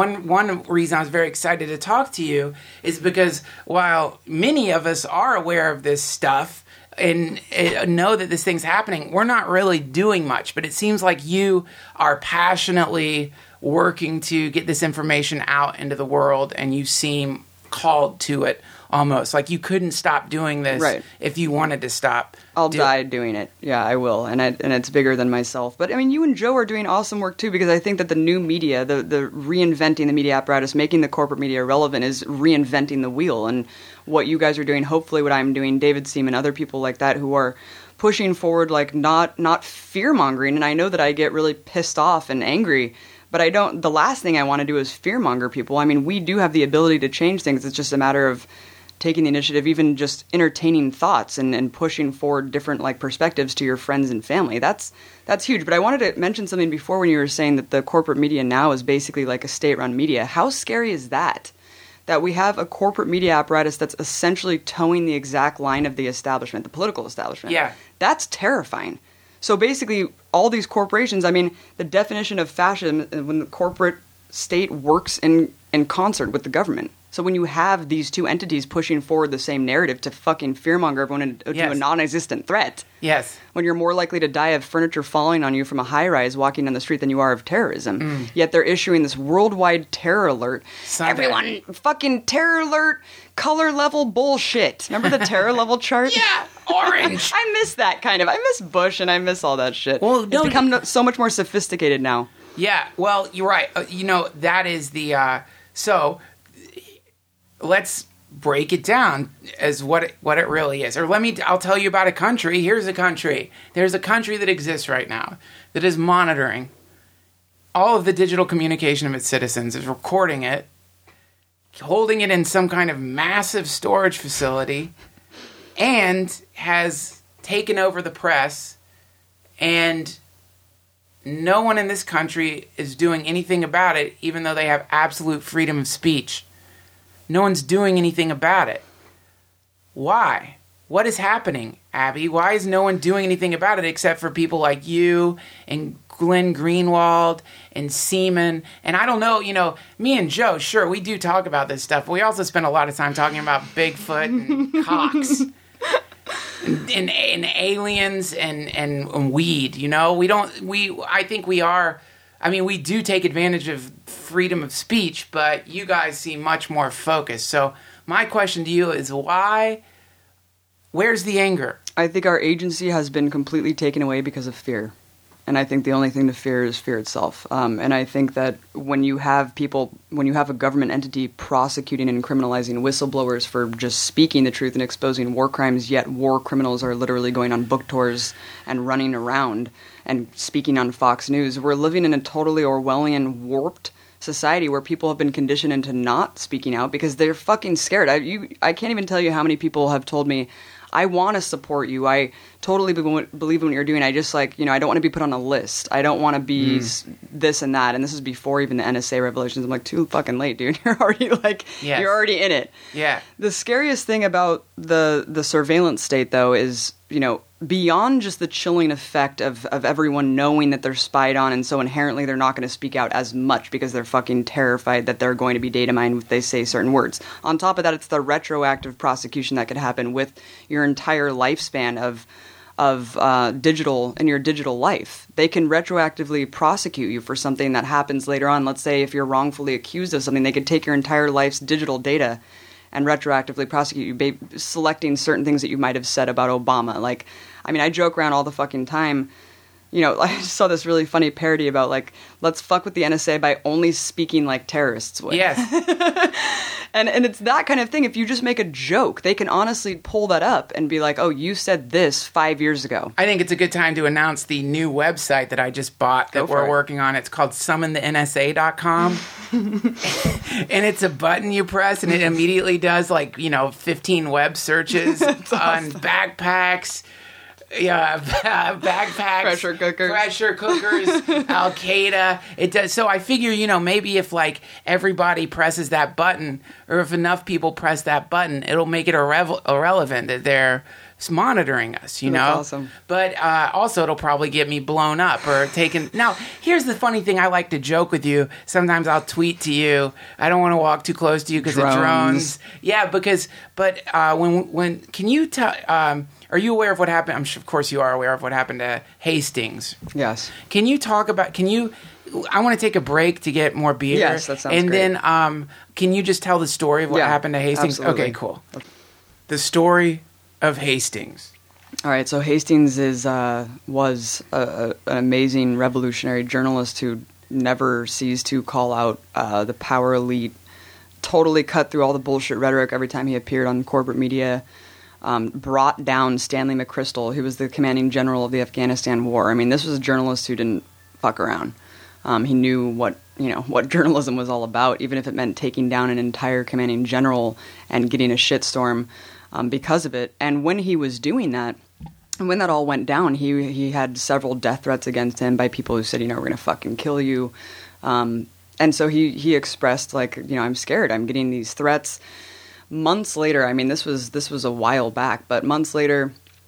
one reason I was very excited to talk to you is because while many of us are aware of this stuff and know that this thing's happening, we're not really doing much. But it seems like you are passionately working to get this information out into the world, and you seem called to it almost. Like you couldn't stop doing this if you wanted to stop. I'll die doing it. Yeah, I will. And it's bigger than myself. But I mean, you and Joe are doing awesome work too, because I think that the new media, the reinventing the media apparatus, making the corporate media relevant, is reinventing the wheel. And what you guys are doing, hopefully what I'm doing, David Seaman, other people like that who are pushing forward, like not fear-mongering. And I know that I get really pissed off and angry, but I don't. The last thing I want to do is fearmonger people. I mean, we do have the ability to change things. It's just a matter of taking the initiative, even just entertaining thoughts and pushing forward different like perspectives to your friends and family. That's huge. But I wanted to mention something before when you were saying that the corporate media now is basically like a state-run media. How scary is that? That we have a corporate media apparatus that's essentially towing the exact line of the establishment, the political establishment. Yeah. That's terrifying. So basically, all these corporations, I mean, the definition of fascism when the corporate state works in concert with the government. So when you have these two entities pushing forward the same narrative to fucking fearmonger everyone into a non-existent threat, yes, when you're more likely to die of furniture falling on you from a high-rise walking down the street than you are of terrorism, yet they're issuing this worldwide terror alert. Sunday. Everyone, fucking terror alert, color level bullshit. Remember the terror level chart? Yeah, orange. I miss that kind of. I miss Bush and I miss all that shit. Well, it's become so much more sophisticated now. Yeah, well, you're right. That is the so. Let's break it down as what it really is. Or I'll tell you about a country. Here's a country. There's a country that exists right now that is monitoring all of the digital communication of its citizens, is recording it, holding it in some kind of massive storage facility, and has taken over the press, and no one in this country is doing anything about it, even though they have absolute freedom of speech. No one's doing anything about it. Why? What is happening, Abby? Why is no one doing anything about it except for people like you and Glenn Greenwald and Seaman? And I don't know, me and Joe, sure, we do talk about this stuff, but we also spend a lot of time talking about Bigfoot and cocks and aliens and weed, I think we are... we do take advantage of freedom of speech, but you guys seem much more focused. So my question to you is where's the anger? I think our agency has been completely taken away because of fear. And I think the only thing to fear is fear itself. And I think that when you have a government entity prosecuting and criminalizing whistleblowers for just speaking the truth and exposing war crimes, yet war criminals are literally going on book tours and running around and speaking on Fox News, we're living in a totally Orwellian, warped society where people have been conditioned into not speaking out because they're fucking scared. I can't even tell you how many people have told me, I want to support you. I totally believe in what you're doing. I just I don't want to be put on a list. I don't want to be this and that. And this is before even the NSA revelations. I'm like, too fucking late, dude. You're already you're already in it. Yeah. The scariest thing about the surveillance state, though, is, beyond just the chilling effect of everyone knowing that they're spied on, and so inherently they're not going to speak out as much because they're fucking terrified that they're going to be data mined if they say certain words. On top of that, it's the retroactive prosecution that could happen with your entire lifespan of digital in your digital life. They can retroactively prosecute you for something that happens later on. Let's say if you're wrongfully accused of something, they could take your entire life's digital data and retroactively prosecute you, selecting certain things that you might have said about Obama. I joke around all the fucking time. I just saw this really funny parody about, let's fuck with the NSA by only speaking like terrorists would. Yes. And it's that kind of thing. If you just make a joke, they can honestly pull that up and be like, oh, you said this 5 years ago. I think it's a good time to announce the new website that I just bought that we're working on. It's called summonthensa.com. And it's a button you press, and it immediately does 15 web searches on backpacks. Yeah, backpacks, pressure cookers, Al Qaeda. It does. So I figure, maybe if everybody presses that button, or if enough people press that button, it'll make it irrelevant that they're monitoring us. That's awesome. But also, it'll probably get me blown up or taken. Now, here's the funny thing. I like to joke with you. Sometimes I'll tweet to you. I don't want to walk too close to you because of drones. Yeah, but when can you tell? Are you aware of what happened? I'm sure, of course, you are aware of what happened to Hastings. Yes. Can you talk about? I want to take a break to get more beer. Yes, that sounds great. And then, can you just tell the story of what happened to Hastings? Absolutely. Okay, cool. The story of Hastings. All right. So Hastings was an amazing revolutionary journalist who never ceased to call out the power elite. Totally cut through all the bullshit rhetoric every time he appeared on corporate media. Brought down Stanley McChrystal, who was the commanding general of the Afghanistan war. This was a journalist who didn't fuck around. He knew what journalism was all about, even if it meant taking down an entire commanding general and getting a shitstorm because of it. And when he was doing that, and when that all went down, he had several death threats against him by people who said, we're going to fucking kill you. And so he expressed, I'm scared. I'm getting these threats. Months later, this was a while back, but months later,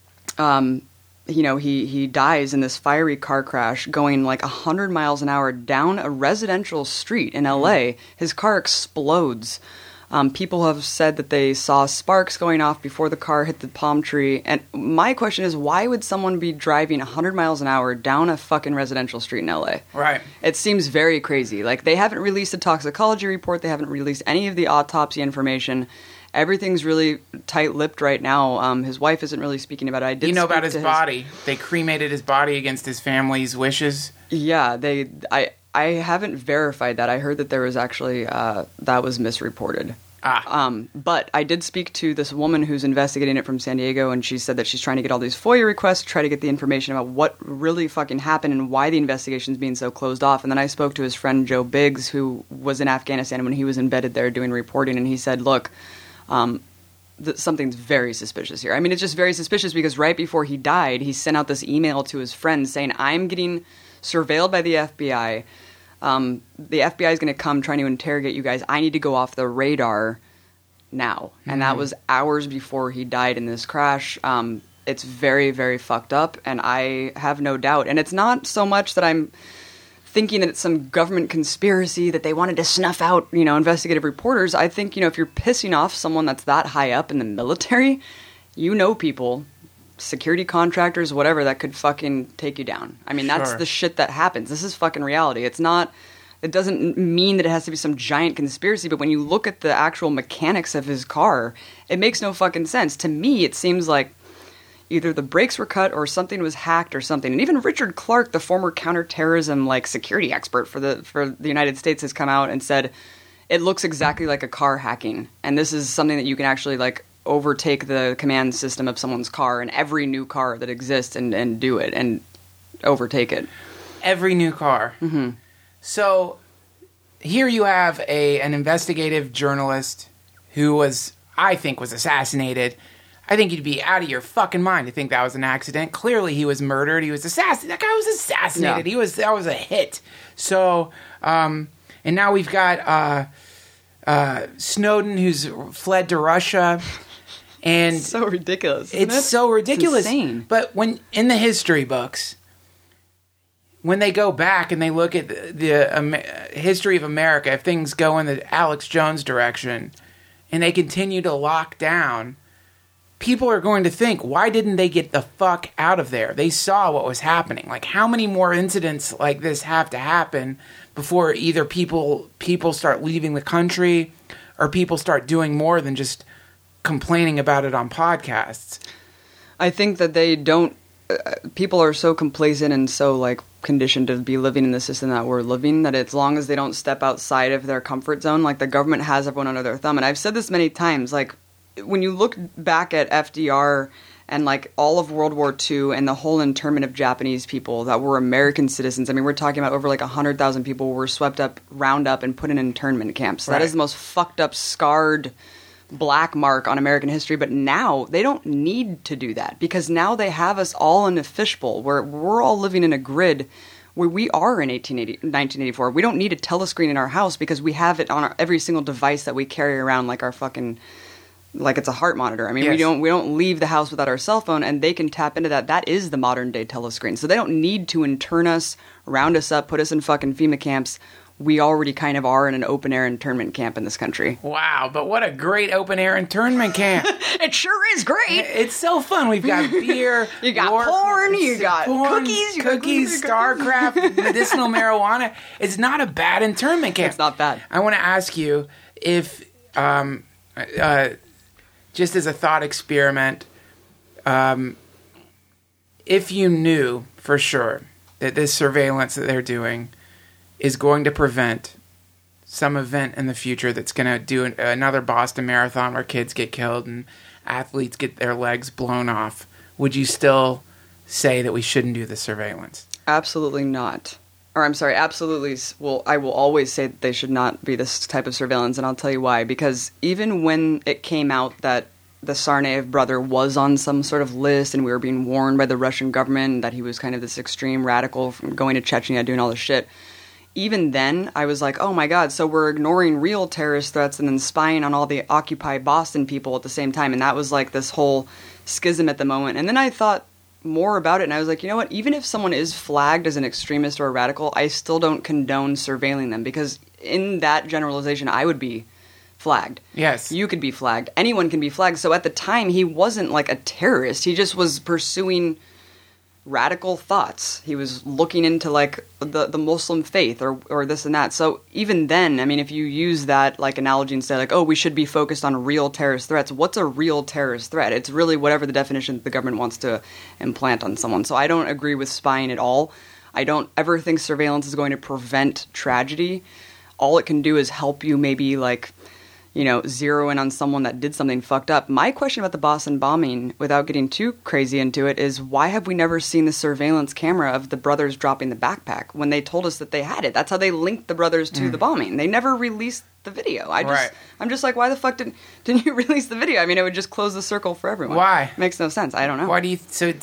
he dies in this fiery car crash going 100 miles an hour down a residential street in LA. His car explodes People have said that they saw sparks going off before the car hit the palm tree. And my question is, why would someone be driving 100 miles an hour down a fucking residential street in LA? Right. It seems very crazy. Like, they haven't released a toxicology report. They haven't released any of the autopsy information. Everything's really tight-lipped right now. His wife isn't really speaking about it. I did. You know about his body. They cremated his body against his family's wishes. Yeah, I haven't verified that. I heard that there was actually that was misreported. But I did speak to this woman who's investigating it from San Diego, and she said that she's trying to get all these FOIA requests to try to get the information about what really fucking happened and why the investigation's being so closed off. And then I spoke to his friend Joe Biggs, who was in Afghanistan when he was embedded there doing reporting, and he said, look, something's very suspicious here. I mean, it's just very suspicious because right before he died, he sent out this email to his friends saying, I'm getting surveilled by the FBI. The FBI is going to come trying to interrogate you guys. I need to go off the radar now. And that was hours before he died in this crash. It's very, very fucked up, and I have no doubt. And it's not so much that I'm thinking that it's some government conspiracy that they wanted to snuff out, investigative reporters. I think, if you're pissing off someone that's that high up in the military, people, security contractors, whatever, that could fucking take you down. I mean, that's the shit that happens. This is fucking reality. It doesn't mean that it has to be some giant conspiracy, but when you look at the actual mechanics of his car, it makes no fucking sense. To me, it seems like either the brakes were cut or something was hacked or something. And even Richard Clark, the former counterterrorism security expert for the United States, has come out and said it looks exactly like a car hacking. And this is something that you can actually overtake the command system of someone's car and every new car that exists and do it and overtake it. Every new car. Mm-hmm. So here you have an investigative journalist who I think was assassinated. I think you'd be out of your fucking mind to think that was an accident. Clearly he was murdered. He was assassinated. That guy was assassinated. Yeah. That was a hit. So, and now we've got Snowden, who's fled to Russia. And it's so ridiculous. It's so ridiculous. It's insane. But when in the history books, when they go back and they look at the history of America, if things go in the Alex Jones direction and they continue to lock down, people are going to think, why didn't they get the fuck out of there? They saw what was happening. How many more incidents like this have to happen before either people start leaving the country or people start doing more than just complaining about it on podcasts? I think that they don't. People are so complacent and so conditioned to be living in the system that we're living that as long as they don't step outside of their comfort zone, the government has everyone under their thumb. And I've said this many times. When you look back at FDR and all of World War II and the whole internment of Japanese people that were American citizens, I mean, we're talking about over 100,000 people were swept up, round up, and put in internment camps. Right. That is the most fucked up, scarred black mark on American history. But now they don't need to do that because now they have us all in a fishbowl where we're all living in a grid where we are in 1984. We don't need a telescreen in our house because we have it on every single device that we carry around like our fucking... it's a heart monitor. I mean, yes. we don't leave the house without our cell phone, and they can tap into that. That is the modern day telescreen. So they don't need to intern us, round us up, put us in fucking FEMA camps. We already kind of are in an open air internment camp in this country. Wow, but what a great open air internment camp! It sure is great. It's so fun. We've got beer, you got porn, you got cookies, StarCraft, medicinal marijuana. It's not a bad internment camp. It's not bad. I want to ask you if. Just as a thought experiment, if you knew for sure that this surveillance that they're doing is going to prevent some event in the future that's going to do another Boston Marathon where kids get killed and athletes get their legs blown off, would you still say that we shouldn't do the surveillance? Absolutely not. Or I'm sorry, absolutely. Well, I will always say that they should not be this type of surveillance, and I'll tell you why. Because even when it came out that the Tsarnaev brother was on some sort of list and we were being warned by the Russian government that he was kind of this extreme radical from going to Chechnya, doing all this shit, even then I was like, oh my god, so we're ignoring real terrorist threats and then spying on all the Occupy Boston people at the same time. And that was this whole schism at the moment. And then I thought more about it, and I was like, you know what, even if someone is flagged as an extremist or a radical, I still don't condone surveilling them, because in that generalization I would be flagged. Yes. You could be flagged. Anyone can be flagged. So at the time, he wasn't like a terrorist. He just was pursuing radical thoughts. He was looking into like the Muslim faith or this and that. So even then, I mean, if you use that like analogy and say like, oh, we should be focused on real terrorist threats, what's a real terrorist threat? It's really whatever the definition the government wants to implant on someone. So I don't agree with spying at all. I don't ever think surveillance is going to prevent tragedy. All it can do is help you maybe like, you know, zero in on someone that did something fucked up. My question about the Boston bombing, without getting too crazy into it, is why have we never seen the surveillance camera of the brothers dropping the backpack when they told us that they had it? That's how they linked the brothers to the bombing. They never released the video. I'm just like, why the fuck didn't you release the video? I mean, it would just close the circle for everyone. Why? Makes no sense. I don't know. Why do you...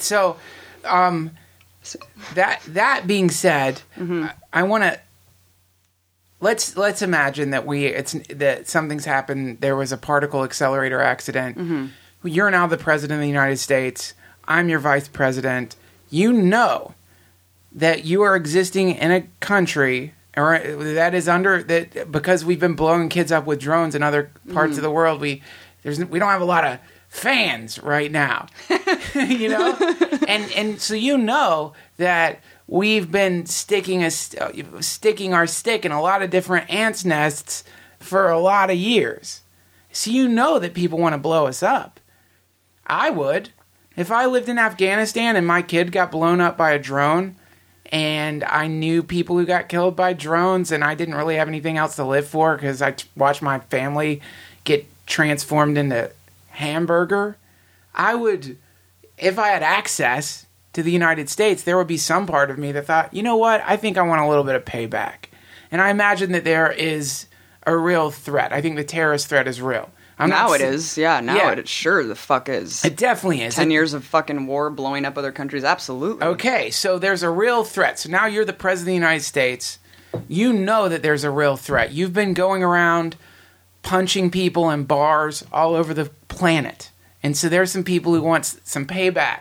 That being said, I want to... Let's imagine that something's happened. There was a particle accelerator accident. You're now the president of the United States. I'm your vice president. You know that you are existing in a country that is under that because we've been blowing kids up with drones in other parts of the world. We don't have a lot of fans right now, you know, and so you know that. We've been sticking our stick in a lot of different ants' nests for a lot of years. So you know that people want to blow us up. I would. If I lived in Afghanistan and my kid got blown up by a drone and I knew people who got killed by drones and I didn't really have anything else to live for because I watched my family get transformed into hamburger, I would, if I had access to the United States, there would be some part of me that thought, you know what, I think I want a little bit of payback. And I imagine that there is a real threat. I think the terrorist threat is real. It is. Yeah, it sure the fuck is. It definitely is. 10 years of fucking war blowing up other countries, absolutely. Okay, so there's a real threat. So now you're the president of the United States. You know that there's a real threat. You've been going around punching people in bars all over the planet. And so there's some people who want some payback.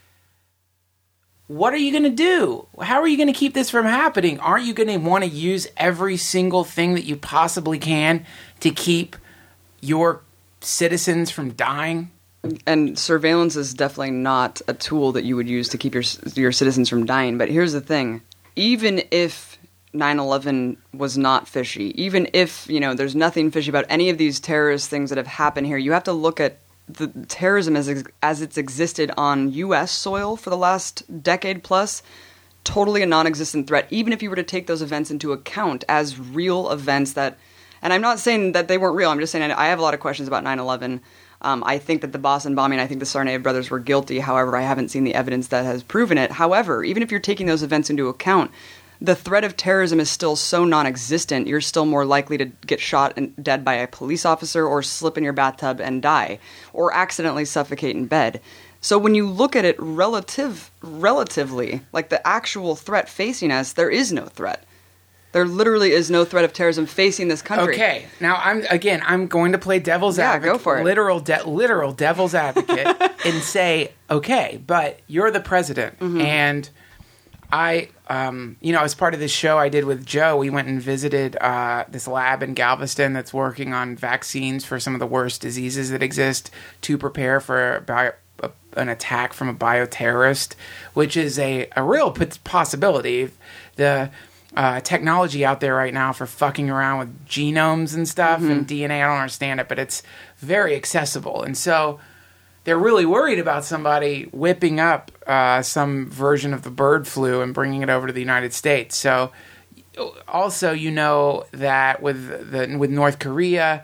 What are you going to do? How are you going to keep this from happening? Aren't you going to want to use every single thing that you possibly can to keep your citizens from dying? And surveillance is definitely not a tool that you would use to keep your citizens from dying. But here's the thing. Even if 9/11 was not fishy, even if, you know, there's nothing fishy about any of these terrorist things that have happened here, you have to look at the terrorism as it's existed on U.S. soil for the last decade plus, totally a non-existent threat, even if you were to take those events into account as real events that, and I'm not saying that they weren't real, I'm just saying I have a lot of questions about 9/11. I think that the Boston bombing, I think the Tsarnaev brothers were guilty, however, I haven't seen the evidence that has proven it. However, even if you're taking those events into account, the threat of terrorism is still so non-existent, you're still more likely to get shot and dead by a police officer or slip in your bathtub and die, or accidentally suffocate in bed. So when you look at it relatively, like the actual threat facing us, there is no threat. There literally is no threat of terrorism facing this country. Okay, now I'm going to play devil's advocate. Yeah, go for it. Literal devil's advocate and say, okay, but you're the president, and I, as part of this show I did with Joe, we went and visited this lab in Galveston that's working on vaccines for some of the worst diseases that exist to prepare for an attack from a bioterrorist, which is a real possibility. The technology out there right now for fucking around with genomes and stuff and DNA, I don't understand it, but it's very accessible. And so they're really worried about somebody whipping up some version of the bird flu and bringing it over to the United States. So also, you know that with North Korea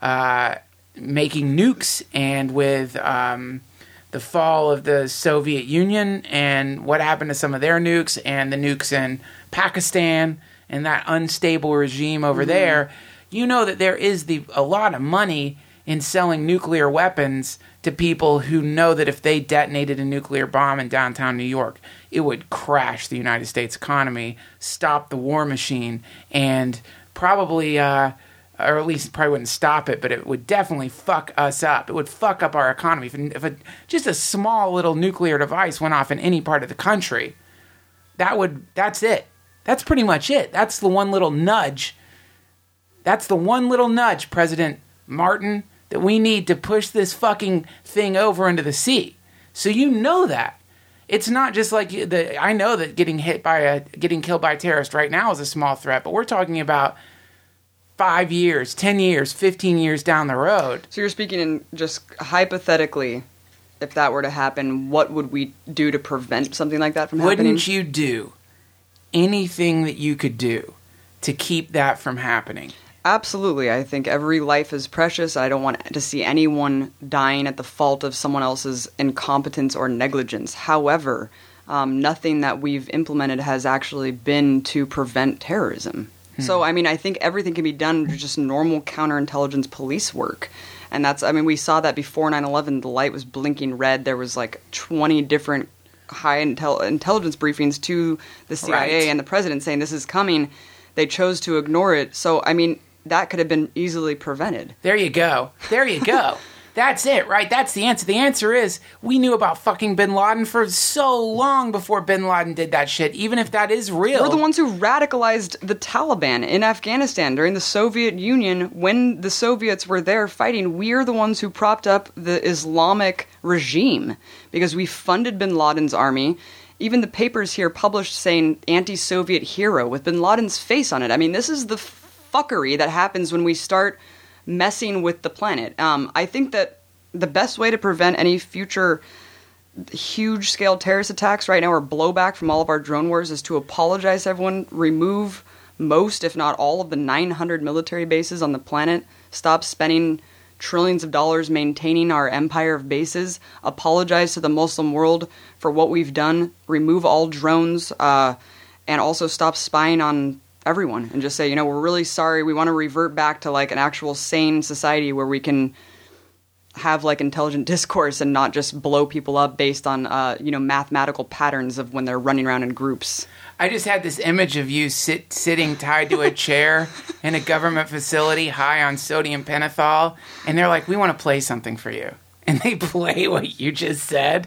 making nukes and with the fall of the Soviet Union and what happened to some of their nukes and the nukes in Pakistan and that unstable regime over there, you know that there is a lot of money in selling nuclear weapons to people who know that if they detonated a nuclear bomb in downtown New York, it would crash the United States economy, stop the war machine, and probably, or at least probably wouldn't stop it, but it would definitely fuck us up. It would fuck up our economy. If just a small little nuclear device went off in any part of the country, that's it. That's pretty much it. That's the one little nudge. President Martin, that we need to push this fucking thing over into the sea. So you know that. It's not just like I know that getting killed by a terrorist right now is a small threat, but we're talking about 5 years, 10 years, 15 years down the road. So you're speaking in just hypothetically, if that were to happen, what would we do to prevent something like that from happening? Wouldn't you do anything that you could do to keep that from happening? Absolutely. I think every life is precious. I don't want to see anyone dying at the fault of someone else's incompetence or negligence. However, nothing that we've implemented has actually been to prevent terrorism. So, I mean, I think everything can be done with just normal counterintelligence police work. And we saw that before 9/11, the light was blinking red. There was like 20 different high intelligence briefings to the CIA and the president saying this is coming. They chose to ignore it. So, I mean, that could have been easily prevented. There you go. That's it, right? That's the answer. The answer is we knew about fucking Bin Laden for so long before Bin Laden did that shit, even if that is real. We're the ones who radicalized the Taliban in Afghanistan during the Soviet Union. When the Soviets were there fighting, we're the ones who propped up the Islamic regime because we funded Bin Laden's army. Even the papers here published saying anti-Soviet hero with Bin Laden's face on it. I mean, this is the fuckery that happens when we start messing with the planet. I think that the best way to prevent any future huge-scale terrorist attacks right now or blowback from all of our drone wars is to apologize to everyone, remove most, if not all, of the 900 military bases on the planet, stop spending trillions of dollars maintaining our empire of bases, apologize to the Muslim world for what we've done, remove all drones, and also stop spying on everyone and just say, we're really sorry. We want to revert back to like an actual sane society where we can have like intelligent discourse and not just blow people up based on, mathematical patterns of when they're running around in groups. I just had this image of you sitting tied to a chair in a government facility high on sodium pentothal. And they're like, we want to play something for you. And they play what you just said.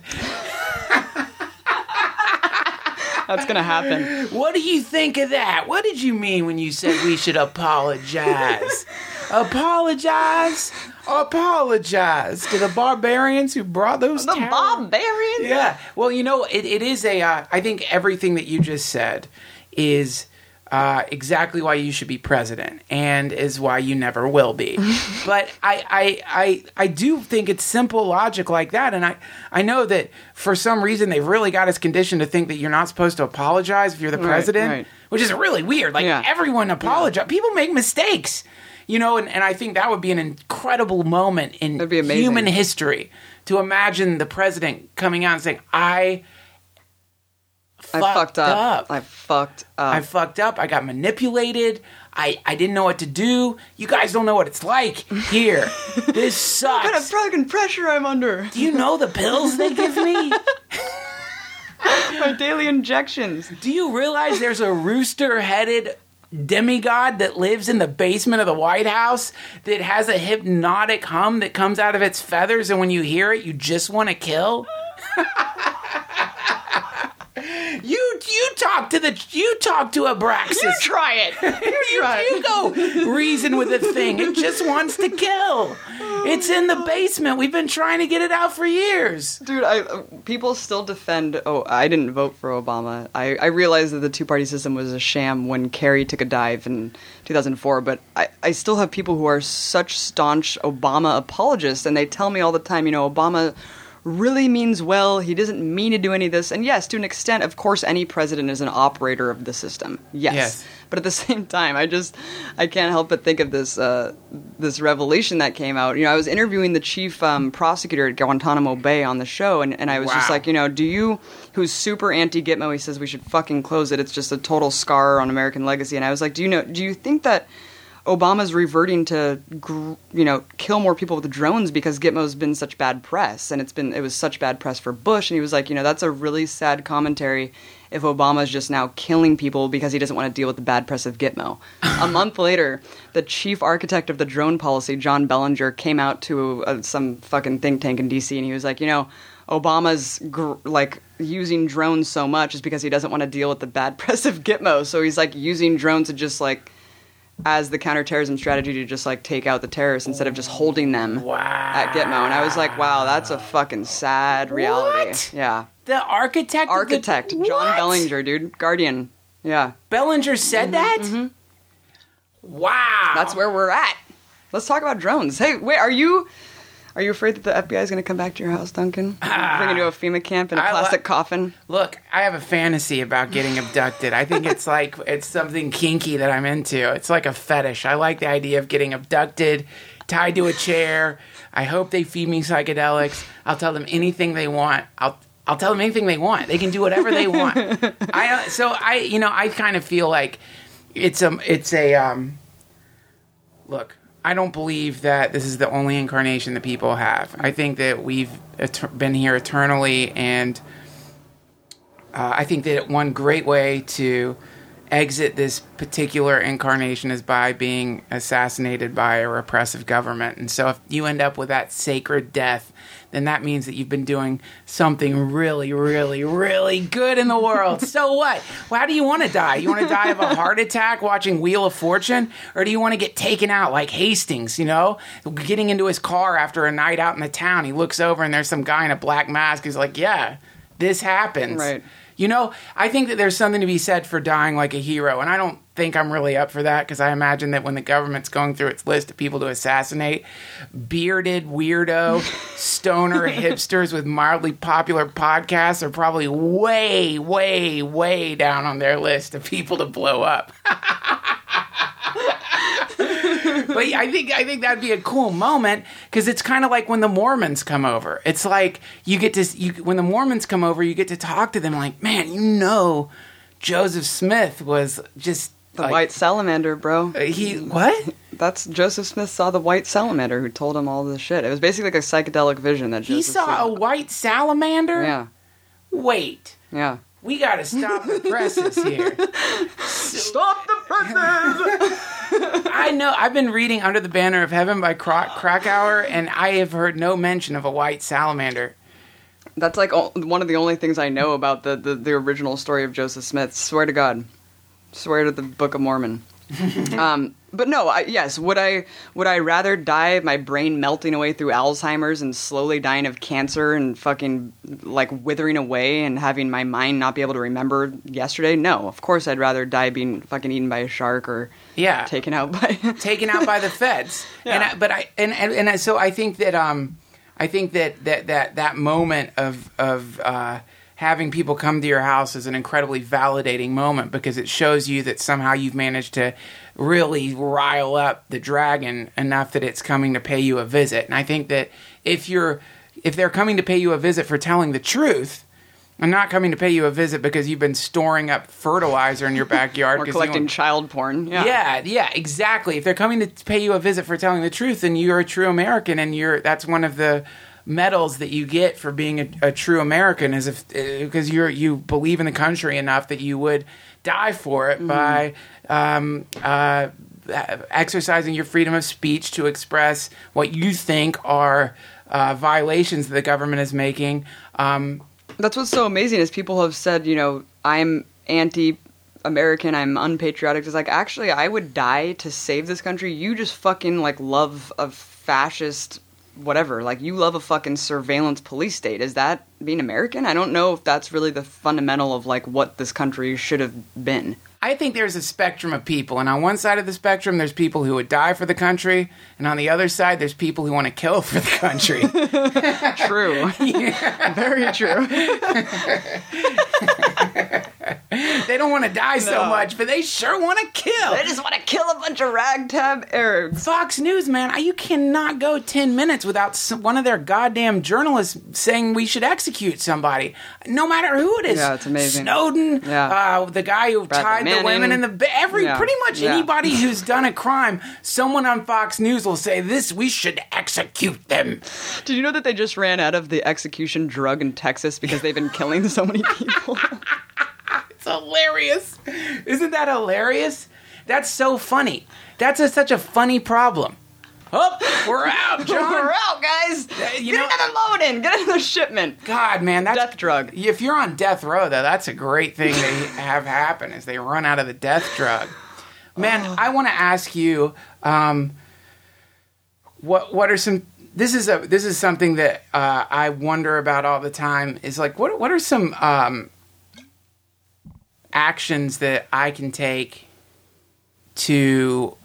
That's going to happen. What do you think of that? What did you mean when you said we should apologize? Apologize to the barbarians who brought those The barbarians? Yeah. Well, it is I think everything that you just said is exactly why you should be president and is why you never will be. But I do think it's simple logic like that. And I know that for some reason they've really got us conditioned to think that you're not supposed to apologize if you're the president, which is really weird. Like everyone apologizes. People make mistakes, and I think that would be an incredible moment in human history to imagine the president coming out and saying, I fucked up. I fucked up. I got manipulated. I didn't know what to do. You guys don't know what it's like here. This sucks. What kind of fucking pressure I'm under. Do you know the pills they give me? My daily injections. Do you realize there's a rooster-headed demigod that lives in the basement of the White House that has a hypnotic hum that comes out of its feathers, and when you hear it, you just want to kill? You talk to Abraxas. You try it. You go reason with the thing. It just wants to kill. It's in the basement. We've been trying to get it out for years. Dude, people still defend, I didn't vote for Obama. I realized that the two-party system was a sham when Kerry took a dive in 2004, but I still have people who are such staunch Obama apologists, and they tell me all the time, Obama really means well. He doesn't mean to do any of this. And yes, to an extent, of course, any president is an operator of the system. Yes. But at the same time, I can't help but think of this revelation that came out. I was interviewing the chief prosecutor at Guantanamo Bay on the show, and I was just like, who's super anti-Gitmo, he says we should fucking close it. It's just a total scar on American legacy. And I was like, do you think that Obama's reverting to, kill more people with drones because Gitmo's been such bad press, and it was such bad press for Bush, and he was like, that's a really sad commentary if Obama's just now killing people because he doesn't want to deal with the bad press of Gitmo. A month later, the chief architect of the drone policy, John Bellinger, came out to some fucking think tank in D.C., and he was like, Obama's using drones so much is because he doesn't want to deal with the bad press of Gitmo, so he's like using drones to just like as the counterterrorism strategy to just like take out the terrorists instead of just holding them at Gitmo. And I was like, wow, that's a fucking sad reality. What? Yeah. The architect? John Bellinger, dude. Guardian. Yeah. Bellinger said that? Mm-hmm. Wow. That's where we're at. Let's talk about drones. Hey, wait, are you afraid that the FBI is going to come back to your house, Duncan? Bring you to a FEMA camp in a plastic coffin? Look, I have a fantasy about getting abducted. I think it's like, it's something kinky that I'm into. It's like a fetish. I like the idea of getting abducted, tied to a chair. I hope they feed me psychedelics. I'll tell them anything they want. I'll tell them anything they want. They can do whatever they want. I kind of feel like look, I don't believe that this is the only incarnation that people have. I think that we've been here eternally, and I think that one great way to exit this particular incarnation is by being assassinated by a repressive government. And so if you end up with that sacred death, then that means that you've been doing something really, really, really good in the world. So what? Well, how do you want to die? You want to die of a heart attack watching Wheel of Fortune? Or do you want to get taken out like Hastings, getting into his car after a night out in the town? He looks over and there's some guy in a black mask who's like, yeah, this happens. Right. I think that there's something to be said for dying like a hero, and I don't think I'm really up for that, because I imagine that when the government's going through its list of people to assassinate, bearded, weirdo, stoner hipsters with mildly popular podcasts are probably way, way, way down on their list of people to blow up. But I think that'd be a cool moment, because it's kind of like when the Mormons come over. It's like when the Mormons come over, you get to talk to them like, man, Joseph Smith was just the white salamander, bro. What? That's Joseph Smith saw the white salamander who told him all this shit. It was basically like a psychedelic vision that Joseph He saw a white salamander? Yeah. Wait. Yeah. We got to stop the presses here. Stop the presses! I know. I've been reading Under the Banner of Heaven by Krakauer, and I have heard no mention of a white salamander. That's like one of the only things I know about the original story of Joseph Smith. Swear to God. Swear to the Book of Mormon. But no, yes. Would I rather die of my brain melting away through Alzheimer's and slowly dying of cancer and fucking like withering away and having my mind not be able to remember yesterday? No, of course I'd rather die being fucking eaten by a shark or taken out by the feds. Yeah. So I think that that moment of having people come to your house is an incredibly validating moment, because it shows you that somehow you've managed to really rile up the dragon enough that it's coming to pay you a visit. And I think that if they're coming to pay you a visit for telling the truth, and not coming to pay you a visit because you've been storing up fertilizer in your backyard or collecting child porn. Yeah, exactly. If they're coming to pay you a visit for telling the truth, then you're a true American, and that's one of the medals that you get for being a true American, is because you believe in the country enough that you would die for it by exercising your freedom of speech to express what you think are violations that the government is making. That's what's so amazing is people have said, I'm anti-American, I'm unpatriotic. It's like, actually, I would die to save this country. You just fucking love a fascist whatever, you love a fucking surveillance police state. Is that being American? I don't know if that's really the fundamental of what this country should have been. I think there's a spectrum of people, and on one side of the spectrum there's people who would die for the country, and on the other side there's people who want to kill for the country. True. Yeah. Very true. They don't want to die so much, but they sure want to kill. They just want to kill a bunch of ragtag Arabs. Fox News, man, you cannot go 10 minutes without one of their goddamn journalists saying we should execute somebody, no matter who it is. Yeah, it's amazing. Snowden, the guy who tied the women in the pretty much anybody who's done a crime, someone on Fox News will say we should execute them. Did you know that they just ran out of the execution drug in Texas because they've been killing so many people? It's hilarious. Isn't that hilarious? That's so funny. That's such a funny problem. Oh, we're out, John. We're out, guys. Get another load in. Get another shipment. God, man. That's death drug. If you're on death row, though, that's a great thing to have happen, is they run out of the death drug. Man, I want to ask you, what are some? This is something that I wonder about all the time. Is like, what are some actions that I can take to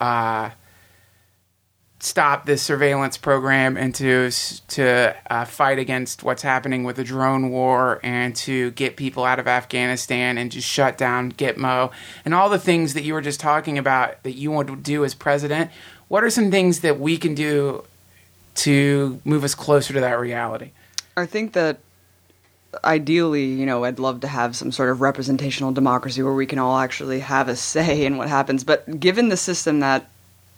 stop this surveillance program and to fight against what's happening with the drone war and to get people out of Afghanistan and just shut down Gitmo and all the things that you were just talking about that you want to do as president. What are some things that we can do to move us closer to that reality? I think that ideally, I'd love to have some sort of representational democracy where we can all actually have a say in what happens. But given the system that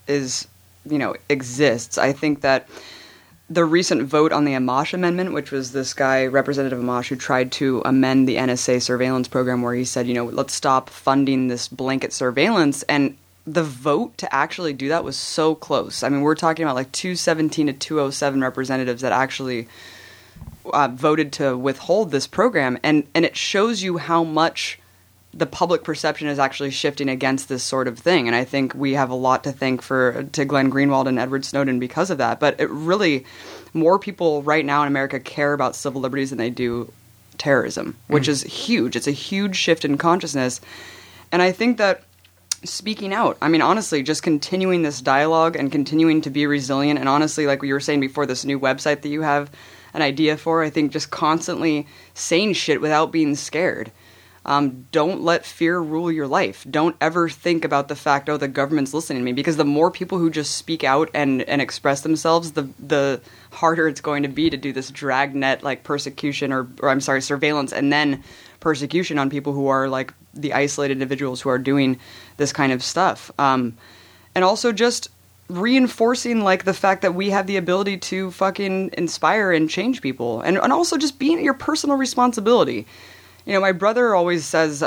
exists, I think that the recent vote on the Amash Amendment, which was this guy, Representative Amash, who tried to amend the NSA surveillance program where he said, let's stop funding this blanket surveillance. And the vote to actually do that was so close. I mean, we're talking about like 217 to 207 representatives that actually voted to withhold this program. And it shows you how much the public perception is actually shifting against this sort of thing. And I think we have a lot to thank to Glenn Greenwald and Edward Snowden because of that. But it really, more people right now in America care about civil liberties than they do terrorism, which is huge. It's a huge shift in consciousness. And I think that speaking out, I mean, honestly, just continuing this dialogue and continuing to be resilient. And honestly, like we were saying before, this new website that you have an idea for, I think just constantly saying shit without being scared. Don't let fear rule your life. Don't ever think about the fact, the government's listening to me, because the more people who just speak out and express themselves, the harder it's going to be to do this dragnet like persecution or surveillance and then persecution on people who are like the isolated individuals who are doing this kind of stuff. And also just reinforcing like the fact that we have the ability to fucking inspire and change people, and also just being your personal responsibility. My brother always says,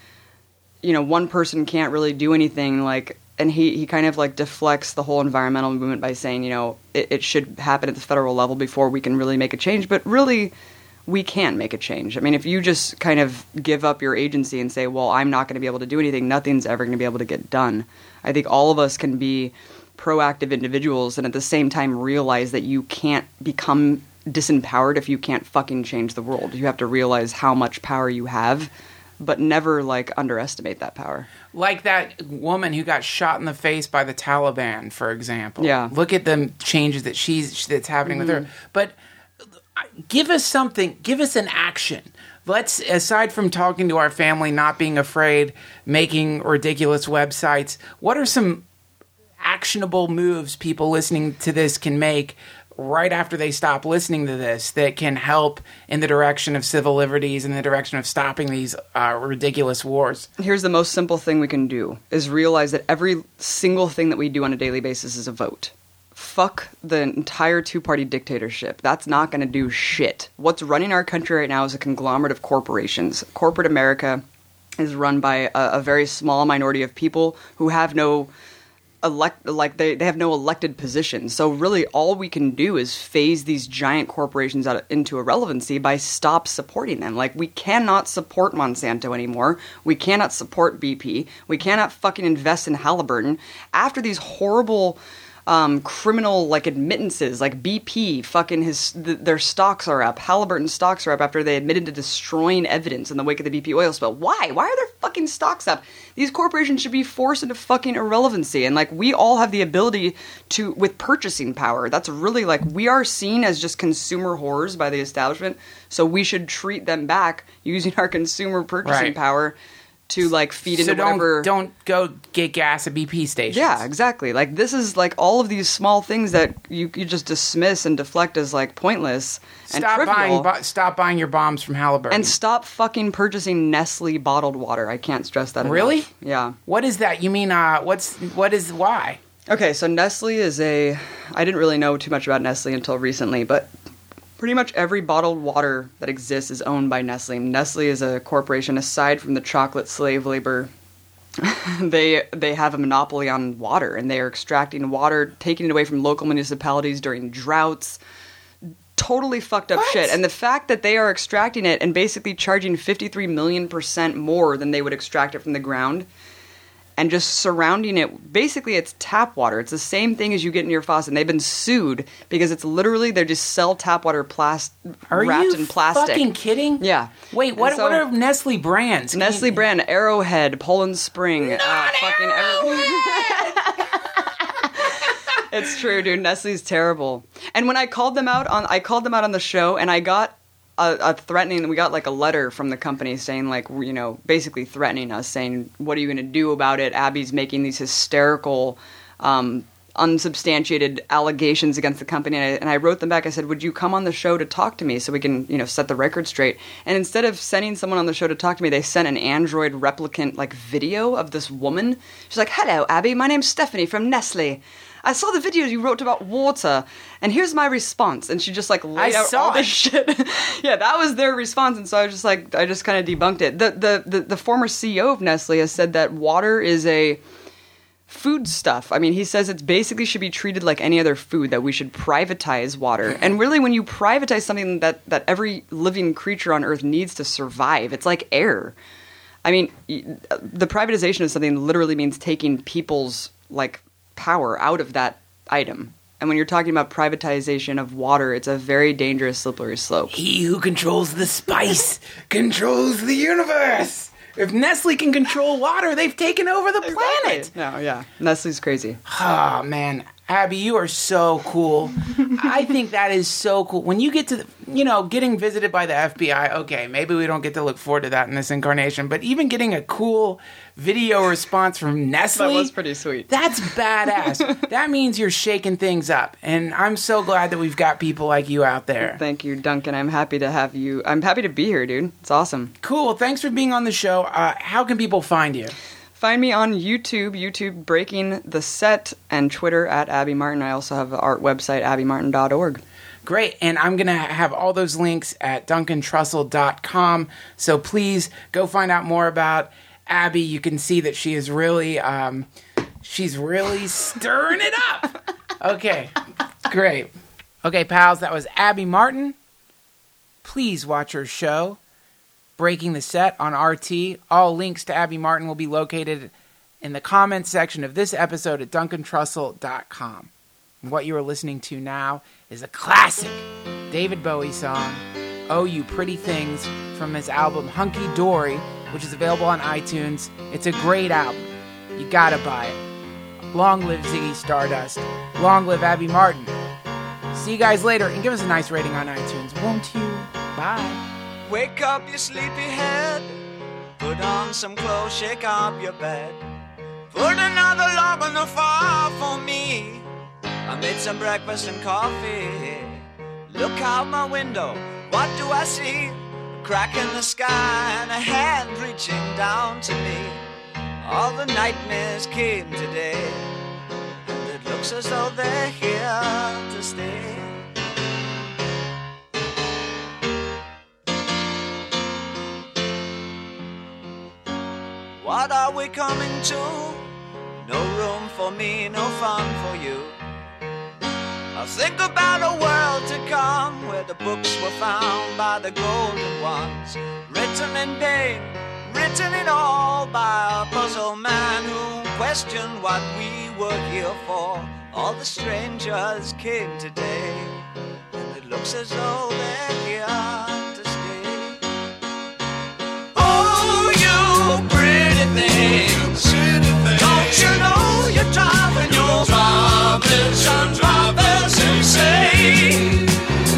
one person can't really do anything, like, and he kind of like deflects the whole environmental movement by saying, it should happen at the federal level before we can really make a change. But really, we can make a change. I mean, if you just kind of give up your agency and say, well, I'm not going to be able to do anything, nothing's ever going to be able to get done. I think all of us can be proactive individuals and at the same time realize that you can't become disempowered if you can't fucking change the world. You have to realize how much power you have, but never like underestimate that power. Like that woman who got shot in the face by the Taliban, for example. Yeah. Look at the changes that's happening with her. But give us something, give us an action. Let's, aside from talking to our family, not being afraid, making ridiculous websites, what are some actionable moves people listening to this can make right after they stop listening to this that can help in the direction of civil liberties, in the direction of stopping these ridiculous wars? Here's the most simple thing we can do, is realize that every single thing that we do on a daily basis is a vote. Fuck the entire two-party dictatorship. That's not going to do shit. What's running our country right now is a conglomerate of corporations. Corporate America is run by a very small minority of people who have no they have no elected position. So really all we can do is phase these giant corporations out into irrelevancy by stop supporting them. Like, we cannot support Monsanto anymore. We cannot support BP. We cannot fucking invest in Halliburton. After these horrible criminal like admittances, like BP fucking their stocks are up. Halliburton stocks are up after they admitted to destroying evidence in the wake of the BP oil spill. Why? Why are their fucking stocks up? These corporations should be forced into fucking irrelevancy. And like, we all have the ability to, with purchasing power. That's really like, we are seen as just consumer whores by the establishment. So we should treat them back using our consumer purchasing power to like feed into whatever. Don't go get gas at BP stations. Yeah, exactly. Like, this is like all of these small things that you just dismiss and deflect as like pointless and trivial. Stop buying your bombs from Halliburton. And stop fucking purchasing Nestle bottled water. I can't stress that enough. Really? Yeah. What is that? You mean why? Okay, so Nestle is I didn't really know too much about Nestle until recently, but pretty much every bottled water that exists is owned by Nestle. Nestle is a corporation, aside from the chocolate slave labor. They have a monopoly on water, and they are extracting water, taking it away from local municipalities during droughts. Totally fucked up shit. And the fact that they are extracting it and basically charging 53 million% more than they would extract it from the ground and just surrounding it. Basically, it's tap water. It's the same thing as you get in your faucet. And they've been sued because it's literally, they just sell tap water wrapped in plastic. Are you fucking kidding? Yeah. Wait, what are Nestle brands? Nestle brand, Arrowhead, Poland Spring, fucking everything. It's true, dude. Nestle's terrible. And when I called them out on the show, and I got we got like a letter from the company saying, like, you know, basically threatening us, saying, what are you going to do about it? Abby's making these hysterical, unsubstantiated allegations against the company. And I wrote them back. I said, would you come on the show to talk to me so we can, you know, set the record straight? And instead of sending someone on the show to talk to me, they sent an Android replicant, like, video of this woman. She's like, hello, Abby. My name's Stephanie from Nestle. I saw the videos you wrote about water, and here's my response. And she just, like, laid out all this shit. Yeah, that was their response, and so I just kind of debunked it. The former CEO of Nestle has said that water is a food stuff. I mean, he says it basically should be treated like any other food, that we should privatize water. And really, when you privatize something that every living creature on Earth needs to survive, it's like air. I mean, the privatization of something literally means taking people's, like, power out of that item. And when you're talking about privatization of water, it's a very dangerous, slippery slope. He who controls the spice controls the universe. If Nestle can control water, they've taken over the planet. No, yeah. Nestle's crazy. Oh, man. Abby, you are so cool. I think that is so cool. When you get to, getting visited by the FBI, okay, maybe we don't get to look forward to that in this incarnation, but even getting a cool video response from Nestle. That was pretty sweet. That's badass. That means you're shaking things up. And I'm so glad that we've got people like you out there. Thank you, Duncan. I'm happy to have you. I'm happy to be here, dude. It's awesome. Cool. Well, thanks for being on the show. How can people find you? Find me on YouTube Breaking the Set, and Twitter at Abby Martin. I also have an art website, abbymartin.org. Great, and I'm going to have all those links at duncantrussell.com, so please go find out more about Abby. You can see that she is really, she's really stirring it up. Okay, great. Okay, pals, that was Abby Martin. Please watch her show, Breaking the Set, on RT. All links to Abby Martin will be located in the comments section of this episode at duncantrussell.com. And what you are listening to now is a classic David Bowie song, Oh You Pretty Things, from his album Hunky Dory, which is available on iTunes. It's a great album. You gotta buy it. Long live Ziggy Stardust. Long live Abby Martin. See you guys later, and give us a nice rating on iTunes, won't you? Bye. Wake up your sleepy head, put on some clothes, shake up your bed, put another log on the fire for me. I made some breakfast and coffee. Look out my window, what do I see? A crack in the sky and a hand reaching down to me. All the nightmares came today, and it looks as though they're here to stay. What are we coming to? No room for me, no fun for you. I think about a world to come, where the books were found by the golden ones, written in pain, written in all by a puzzle man who questioned what we were here for. All the strangers came today, and it looks as though they're here to stay. Oh, you pretty things, don't you know you're driving your drivers insane?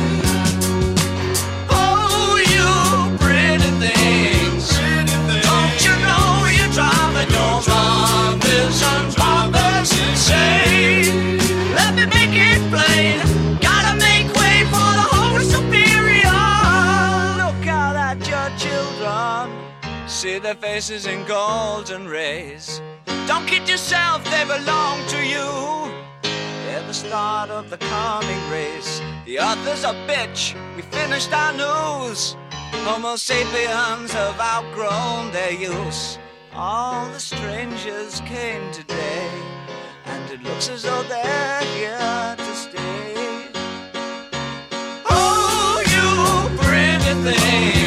Oh, you pretty things, don't you know you're driving your drivers insane? Let me make it plain, gotta make way for the whole superior. Look out at your children, see their faces in golden rays. Don't kid yourself, they belong to you. They're the start of the coming race. The earth is a bitch, we finished our news. Homo sapiens have outgrown their use. All the strangers came today, and it looks as though they're here to stay. Oh, you pretty thing,